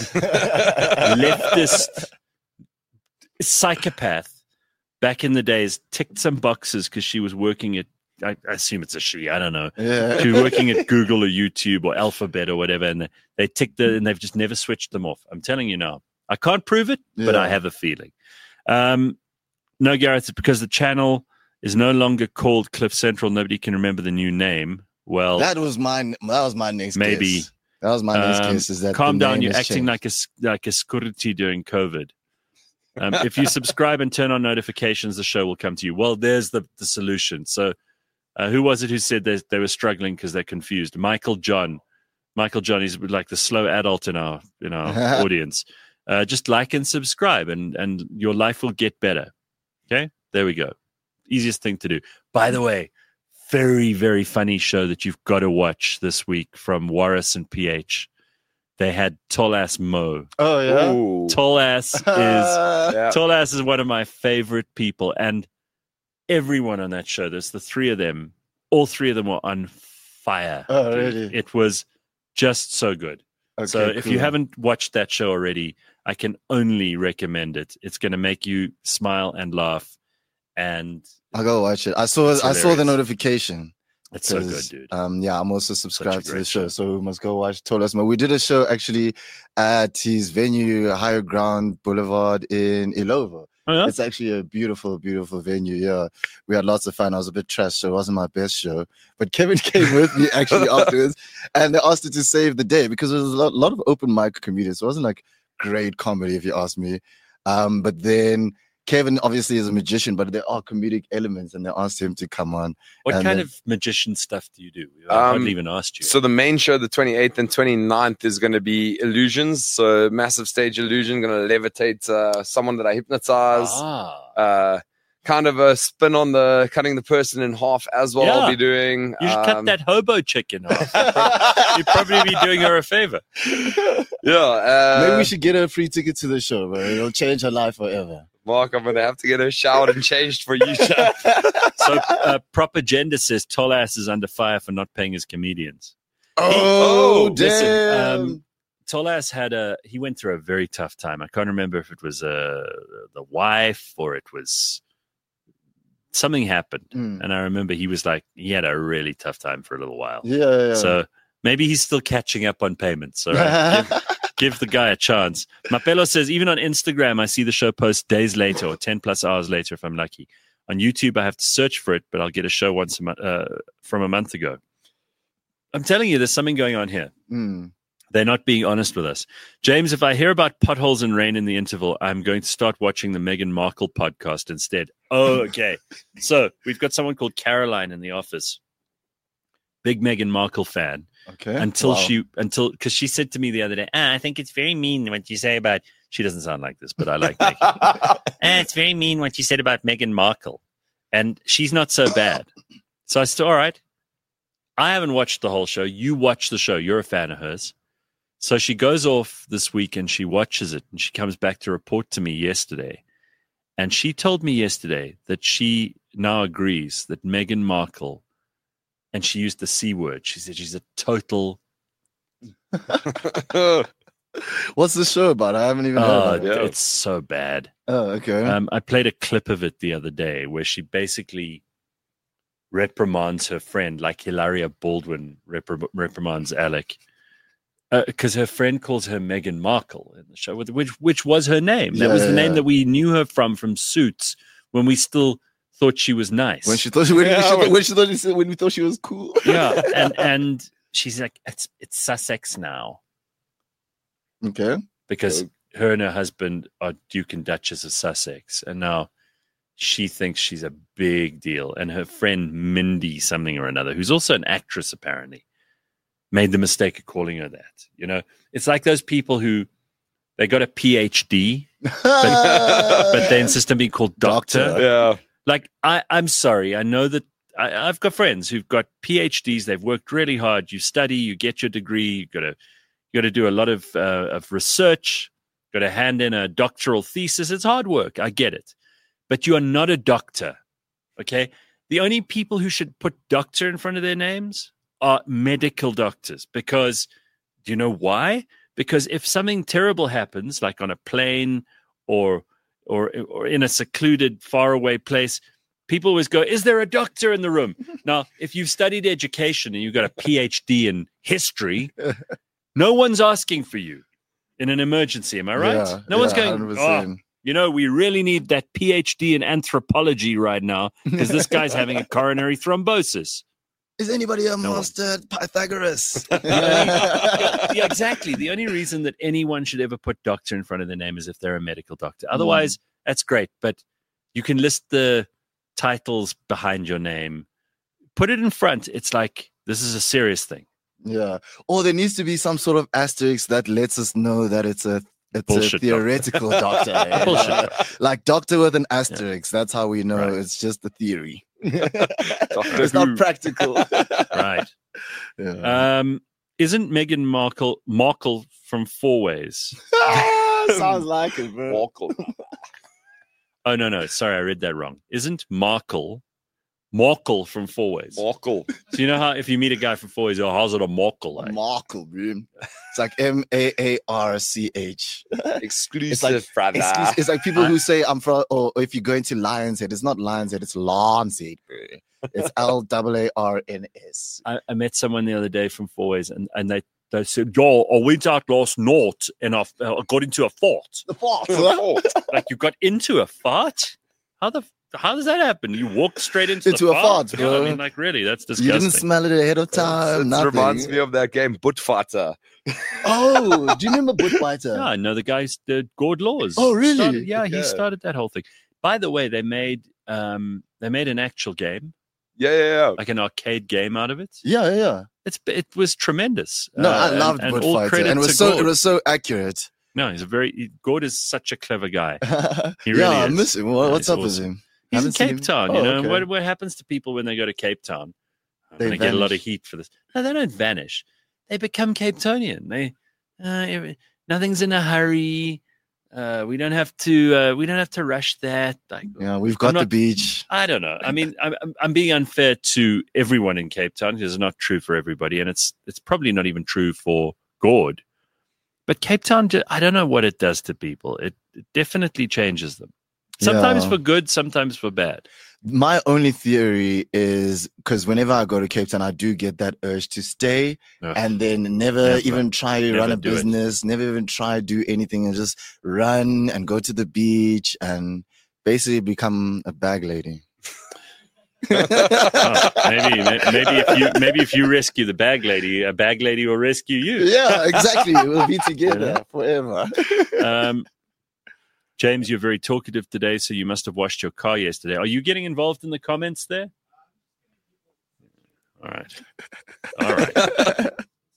leftist psychopath back in the days ticked some boxes because she was working at, I assume it's a she, I don't know. Yeah. She was working at Google or YouTube or Alphabet or whatever, and they ticked it, and they've just never switched them off. I'm telling you now. I can't prove it, but Yeah. I have a feeling. No, Gareth, it's because the channel is no longer called Cliff Central. Nobody can remember the new name. Well, That was my next Maybe. guess. That was my next guess. Is that calm the down. name You're has acting changed. like a security during COVID. If you subscribe and turn on notifications, the show will come to you. Well, there's the solution. So, who was it who said they were struggling because they're confused? Michael John. He's like the slow adult in our audience. Just like and subscribe, and your life will get better. Okay, there we go. Easiest thing to do. By the way, very, very funny show that you've got to watch this week from Warris and PH. They had Tall Ass Mo. Oh yeah. Ooh. Tall Ass Yeah. is one of my favorite people, and everyone on that show. There's the three of them. All three of them were on fire. Oh, dude. really? It was just so good. Okay, So if you cool. haven't watched that show already, I can only recommend it. It's going to make you smile and laugh, and I'll go watch it. I saw the hilarious. notification. it's so good, 'Cause, dude. Yeah, I'm also subscribed to the great show, show. so we must go watch Tolas Mo. We did a show actually at his venue, Higher Ground Boulevard in Ilova. Oh, yeah? It's actually a beautiful, beautiful venue. Yeah, we had lots of fun. I was a bit trashed, so it wasn't my best show. But Kevin came with me actually afterwards, and they asked her to save the day because there was a lot of open mic comedians. It wasn't like great comedy, if you ask me. But then Kevin obviously is a magician, but there are comedic elements, and they asked him to come on. What And kind then- of magician stuff do you do? I haven't even asked you. So the main show, the 28th and 29th, is going to be illusions. So massive stage illusion, going to levitate someone that I hypnotize. Kind of a spin on the cutting the person in half as well. I'll Yeah. be doing. You should cut that hobo chick in half. You'd probably be doing her a favor. Yeah. Maybe we should get her a free ticket to the show, bro. It'll change her life forever. Mark, I'm going to have to get her showered and changed for you, Chuck. So Proper Gender says Tall Ass is under fire for not paying his comedians. Oh, listen, damn. Tall Ass he went through a very tough time. I can't remember if it was the wife or it was something happened. And I remember he had a really tough time for a little while. Yeah. So maybe he's still catching up on payments. All right. Give the guy a chance. Mapelo says, even on Instagram, I see the show post days later or 10 plus hours later if I'm lucky. On YouTube, I have to search for it, but I'll get a show once from a month ago. I'm telling you, there's something going on here. They're not being honest with us. James, if I hear about potholes and rain in the interval, I'm going to start watching the Meghan Markle podcast instead. Oh, okay. So we've got someone called Caroline in the office. Big Meghan Markle fan. Okay. Because she said to me the other day, I think it's very mean what you say about, she doesn't sound like this, but I like Meghan. It's very mean what you said about Meghan Markle. And she's not so bad. So I said, all right. I haven't watched the whole show. You watch the show. You're a fan of hers. So she goes off this week and she watches it and she comes back to report to me yesterday. And she told me yesterday that she now agrees that Meghan Markle, and she used the C word. She said she's a total. What's the show about? I haven't even heard of it. It's so bad. Oh, okay. I played a clip of it the other day where she basically reprimands her friend like Hilaria Baldwin reprimands Alec. Because her friend calls her Meghan Markle in the show, which was her name. That was the name that we knew her from Suits when we still thought she was nice. When we thought she was cool. Yeah, and she's like, it's Sussex now. Okay. Because her and her husband are Duke and Duchess of Sussex, and now she thinks she's a big deal. And her friend Mindy something or another, who's also an actress apparently, made the mistake of calling her that. You know, it's like those people who they got a PhD, but they insist on being called doctor. Yeah. Like, I'm sorry. I know that I've got friends who've got PhDs. They've worked really hard. You study, you get your degree. You got to do a lot of research. Got to hand in a doctoral thesis. It's hard work. I get it, but you are not a doctor. Okay. The only people who should put doctor in front of their names are medical doctors, because do you know why? Because if something terrible happens, like on a plane or in a secluded, faraway place, people always go, is there a doctor in the room? Now, if you've studied education and you've got a PhD in history, no one's asking for you in an emergency. Am I right? Yeah, no one's going, 100%. We really need that PhD in anthropology right now because this guy's having a coronary thrombosis. Is anybody a master at Pythagoras? Yeah, exactly. The only reason that anyone should ever put doctor in front of their name is if they're a medical doctor. Otherwise, that's great. But you can list the titles behind your name. Put it in front. It's like, this is a serious thing. Yeah. Or there needs to be some sort of asterisk that lets us know that it's a theoretical doctor. Bullshit. Like doctor with an asterisk. That's how we know it's just a theory. It's Who. not practical. Right. Yeah. Isn't Meghan Markle from Four Ways? Sounds like it, bro. Markle. Oh, no. Sorry, I read that wrong. Isn't Markle from Four Ways? Markle. So you know how if you meet a guy from Four Ways, how's it a Markle like? Markle, bro. It's like Maarch. Exclusive, brother. It's like people who say I'm from, or if you go into Lion's Head, it's not Lion's Head, it's Lion's Head, bro. It's Larns. I met someone the other day from Four Ways, and they said, "Yo, I went out last night and I got into a fart." The fart. Like you got into a fart? How does that happen? You walk straight into a fart, You bro. know, I mean, like really, that's disgusting. You didn't smell it ahead of time. It Nothing. reminds me of that game, Buttfighter. Oh, do you remember Buttfighter? Yeah, I know the guy, Gord Laws. Oh, really? He started that whole thing. By the way, they made an actual game, Yeah. like an arcade game out of it. Yeah. It was tremendous. No, I loved and Wood all Fighter, credit and to Gord. it was so accurate. No, Gord is such a clever guy. He yeah, really I is. miss him. Yeah, What's he's up with awesome. him? He's in Haven't seen Cape him? Town. Oh, You know okay. what happens to people when they go to Cape Town? They They get a lot of vanish. heat for this. No, they don't vanish. They become Cape Townian. Nothing's in a hurry. We don't have to rush that. Like, Yeah, we've got the not- beach. I don't know. I mean, I'm being unfair to everyone in Cape Town because it's not true for everybody, and it's probably not even true for Gord. But Cape Town, I don't know what it does to people. It definitely changes them. Sometimes Yeah. for good, sometimes for bad. My only theory is because whenever I go to Cape Town, I do get that urge to stay Ugh. and then never Never. even try to Never run a do it. business, never even try to do anything and just run and go to the beach and basically become a bag lady. Oh, maybe if you rescue the bag lady, a bag lady will rescue you. Yeah, exactly. We'll be together forever. James, you're very talkative today, so you must have washed your car yesterday. Are you getting involved in the comments there? All right.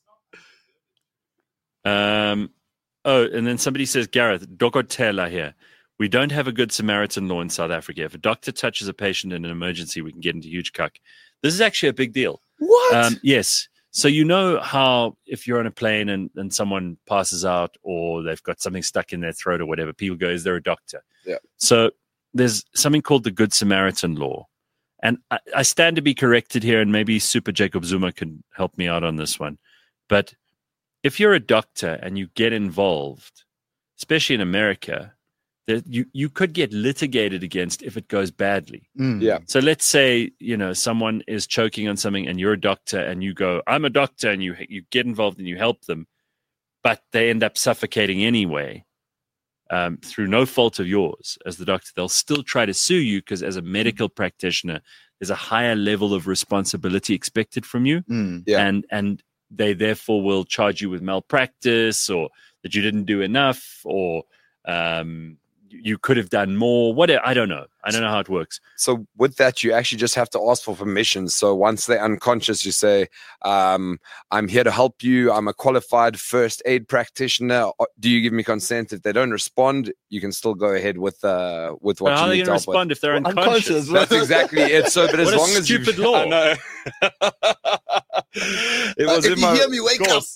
And then somebody says, Gareth, Dokotela here. We don't have a good Samaritan law in South Africa. If a doctor touches a patient in an emergency, we can get into huge cuck. This is actually a big deal. What? Yes. So you know how if you're on a plane and someone passes out or they've got something stuck in their throat or whatever, people go, is there a doctor? Yeah. So there's something called the Good Samaritan law. And I stand to be corrected here, and maybe Super Jacob Zuma can help me out on this one. But if you're a doctor and you get involved, especially in America, that you could get litigated against if it goes badly. Mm. Yeah. So let's say, someone is choking on something and you're a doctor and you go, I'm a doctor, and you get involved and you help them, but they end up suffocating anyway, through no fault of yours as the doctor. They'll still try to sue you because as a medical practitioner, there's a higher level of responsibility expected from you. Mm. Yeah. And they therefore will charge you with malpractice or that you didn't do enough or you could have done more. Whatever. I don't know how it works. So with that, you actually just have to ask for permission. So once they're unconscious, you say, I'm here to help you. I'm a qualified first aid practitioner. Do you give me consent? If they don't respond, you can still go ahead with what But you how are they need going to to help respond if they're unconscious? with. That's exactly it. So, but as What a long as stupid you, law. I know. It was If in you my hear me, wake course.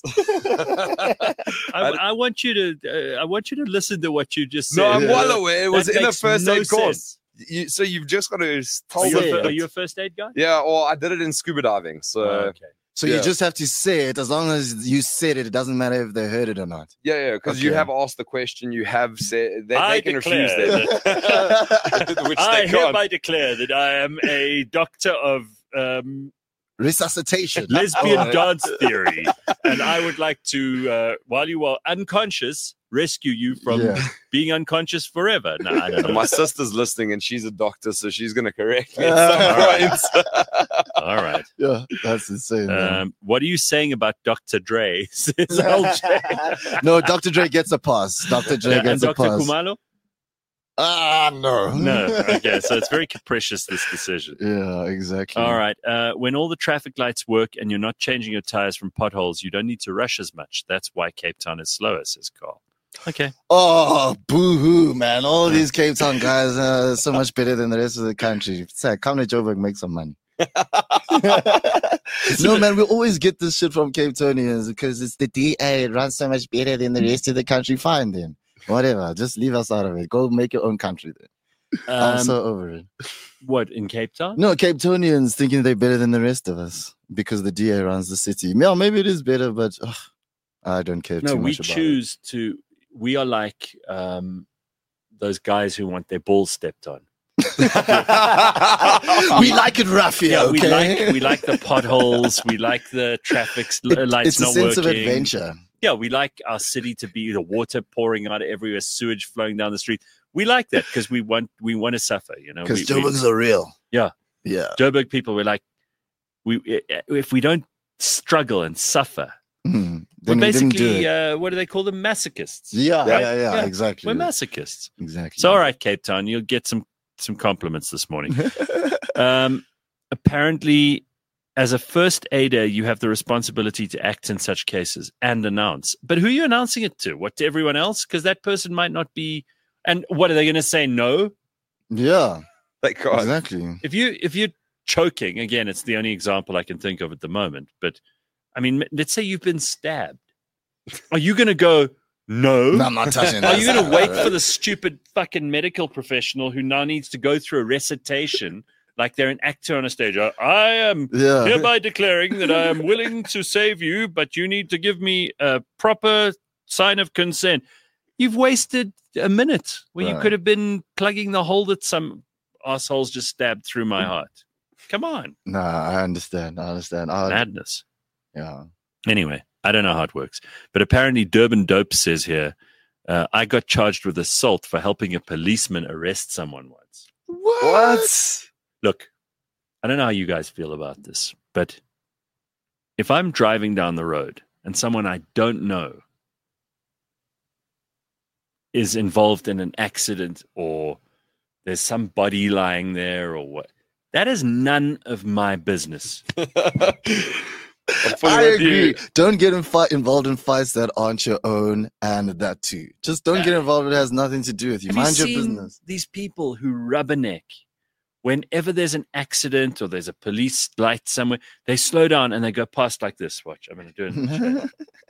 I want you to listen to what you just said. No, I'm well aware. It was That in a makes first no aid course. sense. So you've just got to Are tell you, them. are you a first aid guy? Yeah, or I did it in scuba diving. So Okay. So Yeah. you just have to say it. As long as you said it, it doesn't matter if they heard it or not. yeah, because you Okay. have asked the question. You have said they I can declare refuse that. Which I they can't. hereby declare that I am a doctor of Resuscitation. lesbian Oh, dance theory, and I would like to, while you are unconscious, rescue you from Yeah. being unconscious forever. No, I don't know. My sister's listening, and she's a doctor, so she's going to correct me. All At some point. All right. Yeah, that's insane. man. What are you saying about Dr. Dre? Says LJ. No, Dr. Dre gets a pass. Dr. Dre And gets a Dr. pass. Kumalo? No. No. Okay, so it's very capricious, this decision. Yeah, exactly. All right. When all the traffic lights work and you're not changing your tires from potholes, you don't need to rush as much. That's why Cape Town is slower, says Carl. Okay. Oh, boo-hoo, man. All these Cape Town guys are so much better than the rest of the country. Say, come to Joburg, make some money. No, man, we always get this shit from Cape Townians because it's the DA. It runs so much better than the rest of the country. Fine, then. Whatever. Just leave us out of it. Go make your own country then. I'm so over it. What, in Cape Town? No, Cape Townians thinking they're better than the rest of us because the DA runs the city. Yeah, maybe it is better, but I don't care No, too we much about it. choose to. We are like those guys who want their balls stepped on. We like it rough here, okay? we like the potholes. We like the traffic lights It's a not sense working. of adventure. Yeah, we like our city to be the water pouring out everywhere, sewage flowing down the street. We like that because we want to suffer. You know, Because we- Joburg's are real. Yeah. Yeah. Joburg people were like, if we don't struggle and suffer, Mm. we're Then we didn't do basically it. what do they call them? Masochists. Yeah, right? yeah, Yeah. exactly. We're masochists. Exactly. So all right, Cape Town, you'll get some some compliments this morning. Apparently, as a first aider, you have the responsibility to act in such cases and announce. But who are you announcing it to? What, to everyone else? Because that person might not be. And what are they going to say? No. Yeah, Thank God. exactly. If you're choking, again, it's the only example I can think of at the moment. But I mean, let's say you've been stabbed. Are you going to go? No. No, I'm not touching that. Are you going to wait for the stupid fucking medical professional who now needs to go through a recitation like they're an actor on a stage? I am hereby declaring that I am willing to save you, but you need to give me a proper sign of consent. You've wasted a minute where you could have been plugging the hole that some assholes just stabbed through my heart. Come on. Nah, I understand. Madness. Yeah. Anyway, I don't know how it works. But apparently Durban Dope says here, I got charged with assault for helping a policeman arrest someone once. What? Look, I don't know how you guys feel about this, but if I'm driving down the road and someone I don't know is involved in an accident or there's some body lying there or what, that is none of my business. I agree. Don't get involved in fights that aren't your own, and that too. Just don't get involved. It has nothing to do with you. Mind your business. These people who rubberneck whenever there's an accident or there's a police light somewhere, they slow down and they go past like this. Watch, I'm going to do it. In the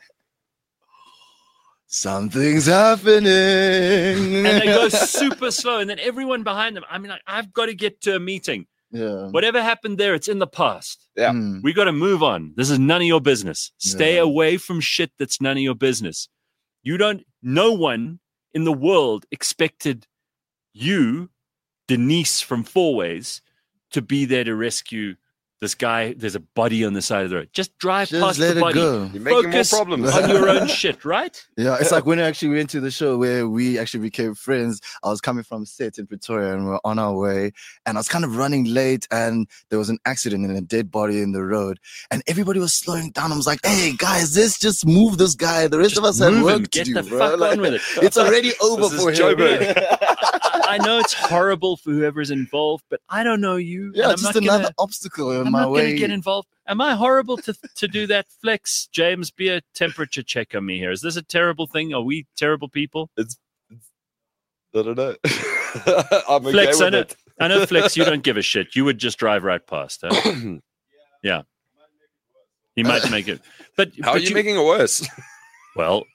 Something's happening. And they go super slow. And then everyone behind them, I mean, like, I've got to get to a meeting. Yeah. Whatever happened there, it's in the past. Yeah. We got to move on. This is none of your business. Stay away from shit that's none of your business. No one in the world expected you, Denise from Four Ways, to be there to rescue this guy. There's a body on the side of the road. Just drive past the body. You're making more problems on your own shit, right? Yeah, it's like when we actually went to the show where we actually became friends. I was coming from set in Pretoria and we were on our way, and I was kind of running late, and there was an accident and a dead body in the road, and everybody was slowing down. I was like, "Hey guys, let's just move this guy. The rest of us have work to do, Get the bro. fuck Like, on with it. It's already over for him." Joburg. I know it's horrible for whoever's involved, but I don't know you. Yeah, and it's just another obstacle in I'm my not going way. to get involved. Am I horrible to do that? Flex, James, be a temperature check on me here. Is this a terrible thing? Are we terrible people? I don't know. I'm Flex, okay with it. I know, Flex, you don't give a shit. You would just drive right past, huh? Yeah. He might make it. But How are you making it worse? Well,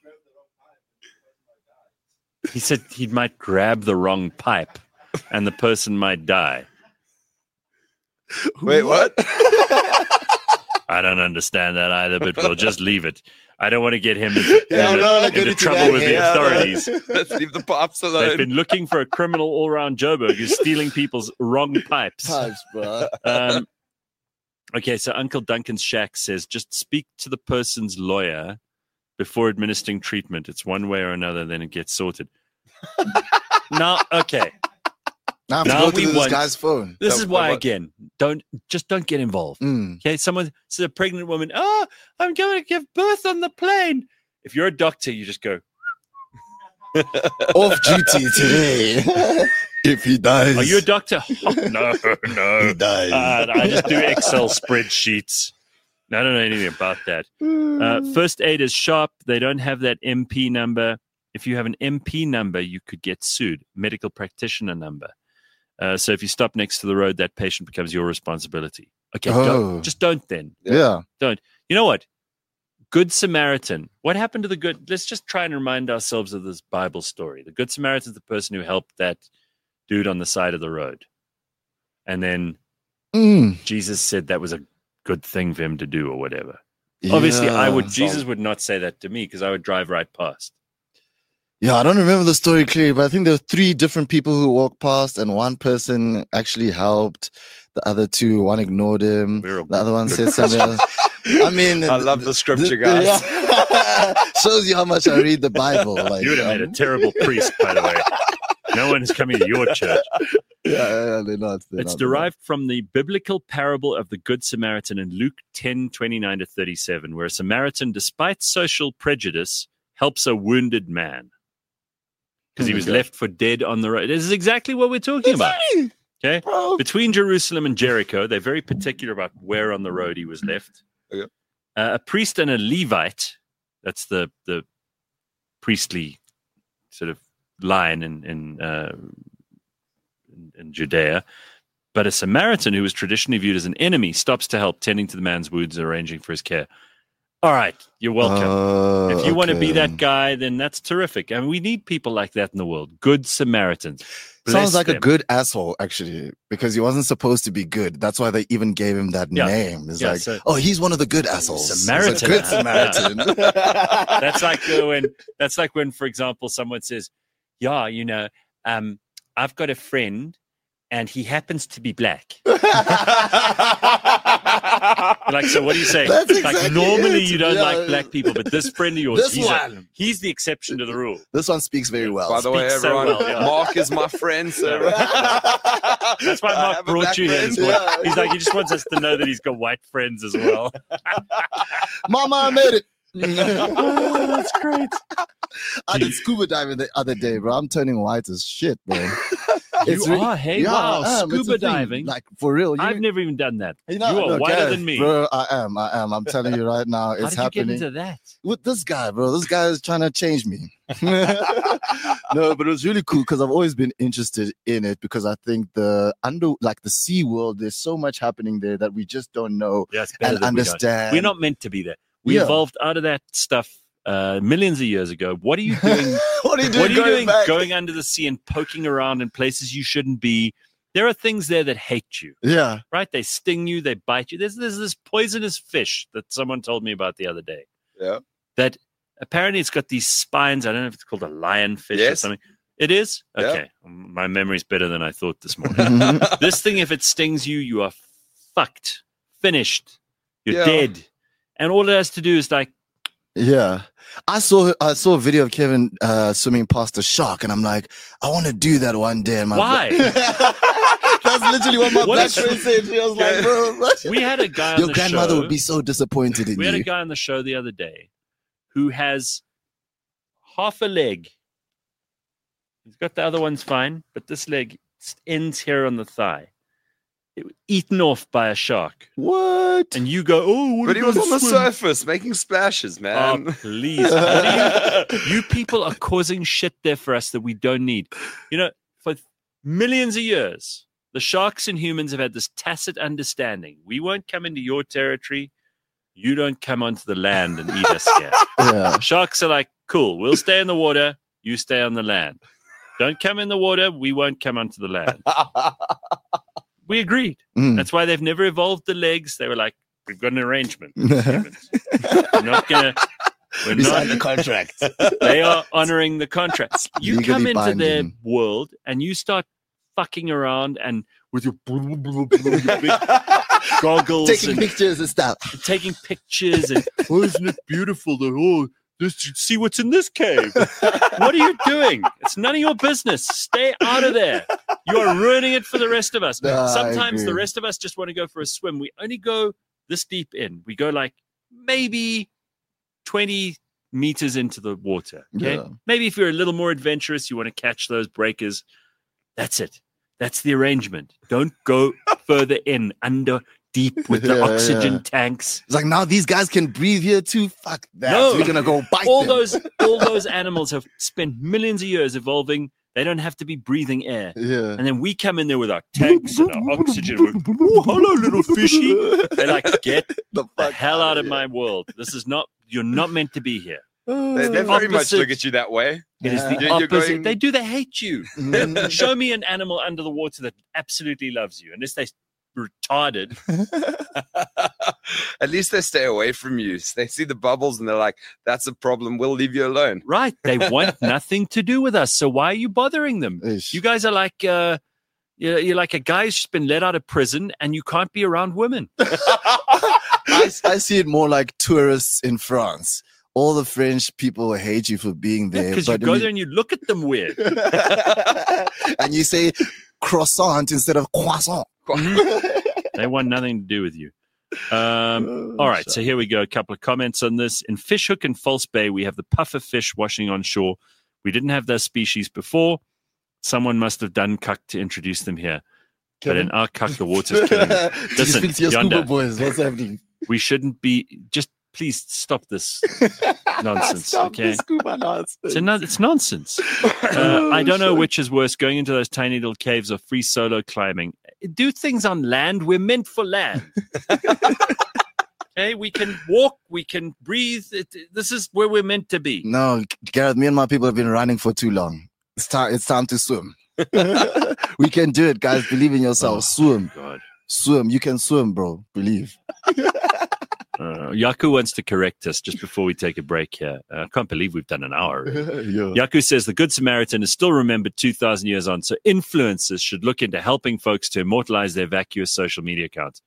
he said he might grab the wrong pipe and the person might die. Wait, what? I don't understand that either, but we'll just leave it. I don't want to get him into trouble with the authorities. Let's leave the pops alone. They've been looking for a criminal all around Joburg who's stealing people's wrong pipes. Bro. Okay, so Uncle Duncan's Shack says just speak to the person's lawyer before administering treatment. It's one way or another, then it gets sorted. Now, okay. Now I have to go to this guy's phone. This is why, again, don't get involved. Okay, someone says a pregnant woman, "Oh, I'm going to give birth on the plane." If you're a doctor, you just go off duty today. If he dies, are you a doctor? Oh, no. He dies. I just do Excel spreadsheets. I don't know anything about that. First aid is sharp. They don't have that MP number. If you have an MP number, you could get sued. Medical practitioner number. So if you stop next to the road, that patient becomes your responsibility. Okay, don't then. Yeah. Don't. You know what? Good Samaritan. What happened to the good? Let's just try and remind ourselves of this Bible story. The Good Samaritan is the person who helped that dude on the side of the road. And then Jesus said that was a good thing for him to do or whatever. Yeah, obviously, Jesus would not say that to me because I would drive right past. Yeah, I don't remember the story clearly, but I think there were 3 different people who walked past, and one person actually helped. The other 2, one ignored him. The other one said something else. I mean, I love the scripture, guys. Yeah. Shows you how much I read the Bible. Like, you would have made a terrible priest, by the way. No one is coming to your church. Yeah, they're not. It's derived from the biblical parable of the Good Samaritan in Luke 10:29-37, where a Samaritan, despite social prejudice, helps a wounded man. because he was left for dead on the road. This is exactly what we're talking about. Okay, between Jerusalem and Jericho, they're very particular about where on the road he was left. Okay. A priest and a Levite, that's the priestly sort of line in Judea, but a Samaritan who was traditionally viewed as an enemy stops to help, tending to the man's wounds and arranging for his care. All right, you're welcome. If you want to be that guy, then that's terrific. And we need people like that in the world. Good Samaritans. Sounds like a good asshole, actually, because he wasn't supposed to be good. That's why they even gave him that name. It's he's one of the good assholes. Samaritan. Good Samaritan. That's like when, for example, someone says, "Yeah, I've got a friend, and he happens to be black." Like, so what do you say? That's exactly like, normally it. you don't like black people, but this friend of yours, he's the exception to the rule. This one speaks very well. By the way, everyone, Mark is my friend, so that's why Mark brought you here. He's like, he just wants us to know that he's got white friends as well. Mama, I made it. That's great. I did scuba diving the other day, bro. I'm turning white as shit, man. Scuba diving, like for real. I've never even done that. You are whiter than me, bro. I am. I'm telling you right now, it's happening. How did you get into that? With this guy, bro. This guy is trying to change me. No, but it was really cool because I've always been interested in it because I think the sea world, there's so much happening there that we just don't know and understand. We're not meant to be there. We evolved out of that stuff millions of years ago. What are you doing? What are you doing going under the sea and poking around in places you shouldn't be? There are things there that hate you. Yeah. Right? They sting you. They bite you. There's this poisonous fish that someone told me about the other day. Yeah. That apparently it's got these spines. I don't know if it's called a lionfish or something. It is? Okay. Yeah. My memory's better than I thought this morning. This thing, if it stings you, you are fucked. Finished. You're dead. And all it has to do is like, yeah, I saw a video of Kevin swimming past a shark, and I'm like, I want to do that one day. Why? That's literally what my black friend said. She was like, bro, we had a guy on the show. Your grandmother would be so disappointed in you. We had a guy on the show the other day who has half a leg. He's got the other one's fine, but this leg ends here on the thigh. Eaten off by a shark. What? And you go, but he was on the surface making splashes, man. Oh, please. You people are causing shit there for us that we don't need. For millions of years, the sharks and humans have had this tacit understanding. We won't come into your territory. You don't come onto the land and eat us here. Yeah. Sharks are like, cool, we'll stay in the water. You stay on the land. Don't come in the water. We won't come onto the land. We agreed. That's why they've never evolved the legs. They were like, we've got an arrangement. We're not going to. We signed the contract. They are honoring the contract. You Legally come into binding. their world and you start fucking around and with your big goggles. Taking pictures and stuff. Taking pictures and, isn't it beautiful? See what's in this cave. What are you doing? It's none of your business. Stay out of there. You are ruining it for the rest of us. Sometimes the rest of us just want to go for a swim. We only go this deep in. We go like maybe 20 meters into the water. Okay. Yeah. Maybe if you're a little more adventurous, you want to catch those breakers. That's it. That's the arrangement. Don't go further in, under deep with the oxygen tanks. It's like, now these guys can breathe here too. Fuck that. No. We're gonna go bite them. All those animals have spent millions of years evolving. They don't have to be breathing air. Yeah. And then we come in there with our tanks and our oxygen. Hello, little fishy. They're like, get the hell out of my world. You're not meant to be here. They very much look at you that way. It is the opposite. They hate you. Show me an animal under the water that absolutely loves you. Unless they're retarded. At least they stay away from you. They see the bubbles and they're like, that's a problem. We'll leave you alone. Right. They want nothing to do with us. So why are you bothering them? Ish. You guys are like, you're like a guy who's been let out of prison and you can't be around women. I see it more like tourists in France. All the French people hate you for being there. Because you go there and you look at them weird. And you say croissant instead of croissant. They want nothing to do with you. All right, so here we go. A couple of comments on this. In Fishhook and False Bay, we have the puffer fish washing on shore. We didn't have those species before. Someone must have done cuck to introduce them here. But in our cuck, the water's killing them. Did you Listen, speak to your Yonder, scuba boys? What's happening? we shouldn't be. Just please stop this nonsense. Stop Okay. the scuba nonsense. It's nonsense. I don't know which is worse, going into those tiny little caves or free solo climbing. Do things on land. We're meant for land. Okay, we can walk, we can breathe. This is where we're meant to be. No, Gareth, me and my people have been running for too long. It's time to swim. We can do it, guys. Believe in yourself. Swim. God. Swim. You can swim, bro. Believe. Yaku wants to correct us just before we take a break here. I can't believe we've done an hour already. Yeah. Yaku says the Good Samaritan is still remembered 2,000 years on, so influencers should look into helping folks to immortalize their vacuous social media accounts.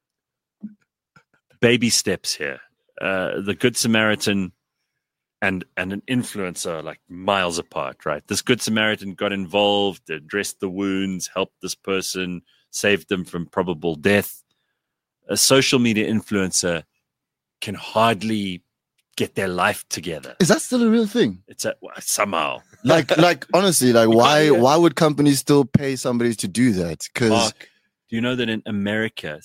Baby steps here. The Good Samaritan and an influencer are like miles apart, right? This Good Samaritan got involved, addressed the wounds, helped this person, saved them from probable death. A social media influencer can hardly get their life together. Is that still a real thing? It's somehow. Like honestly, like why would companies still pay somebody to do that? Because Mark, do you know that in America,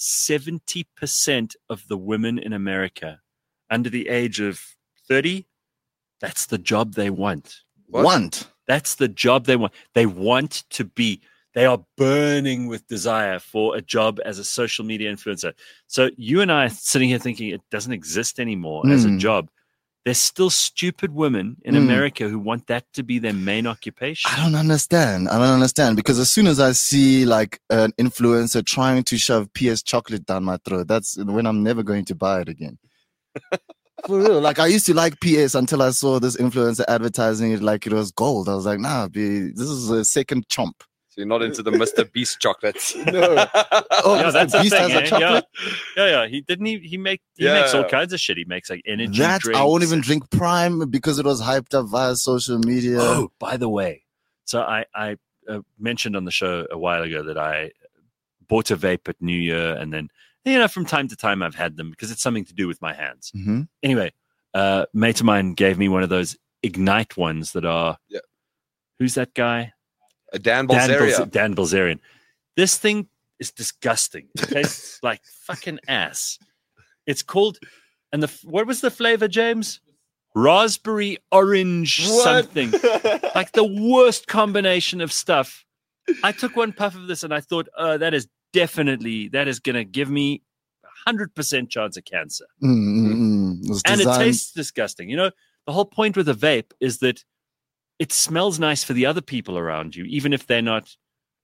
70% of the women in America under the age of 30, that's the job they want. That's the job they want. They want to be, they are burning with desire for a job as a social media influencer. So you and I are sitting here thinking it doesn't exist anymore as a job. There's still stupid women in America who want that to be their main occupation. I don't understand because as soon as I see like an influencer trying to shove PS chocolate down my throat, that's when I'm never going to buy it again. For real. Like I used to like PS until I saw this influencer advertising it like it was gold. I was like, nah, this is a second chomp. So you're not into the Mr. Beast chocolates. No. Oh, Yeah, that's the Beast thing, has a eh? chocolate? Yeah. He makes all kinds of shit. He makes like energy drinks. I won't even drink Prime because it was hyped up via social media. Oh, by the way, so I mentioned on the show a while ago that I bought a vape at New Year, and then from time to time I've had them because it's something to do with my hands. Mm-hmm. Anyway, a mate of mine gave me one of those Ignite ones that are. Yeah. Who's that guy? Dan Bilzerian. Dan Bilzerian. This thing is disgusting. It tastes like fucking ass. It's called, and what was the flavor, James? Raspberry orange something. Like the worst combination of stuff. I took one puff of this and I thought, that is going to give me 100% chance of cancer. And it tastes disgusting. The whole point with a vape is that it smells nice for the other people around you, even if they're not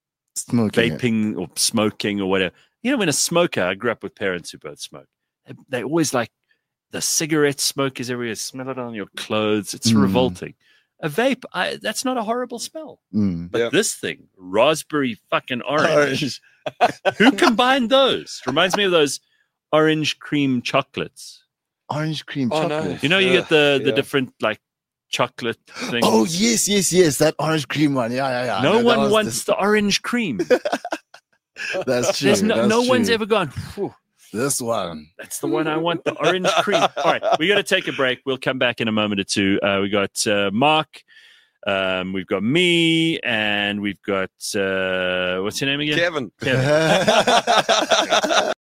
vaping or smoking or whatever. When a smoker, I grew up with parents who both smoke. They always like the cigarette smoke is everywhere. Smell it on your clothes. It's revolting. A vape, that's not a horrible smell. But this thing, raspberry fucking orange. Who combined those? Reminds me of those orange cream chocolates. Orange cream chocolate. No. You get the different like chocolate things. Oh, yes. That orange cream one. Yeah. No one wants the orange cream. That's true. No one's ever gone, "Phew, this one. that's the one I want, the orange cream." All right, we got to take a break. We'll come back in a moment or two. We got Mark, we've got me, and we've got, what's your name again? Kevin.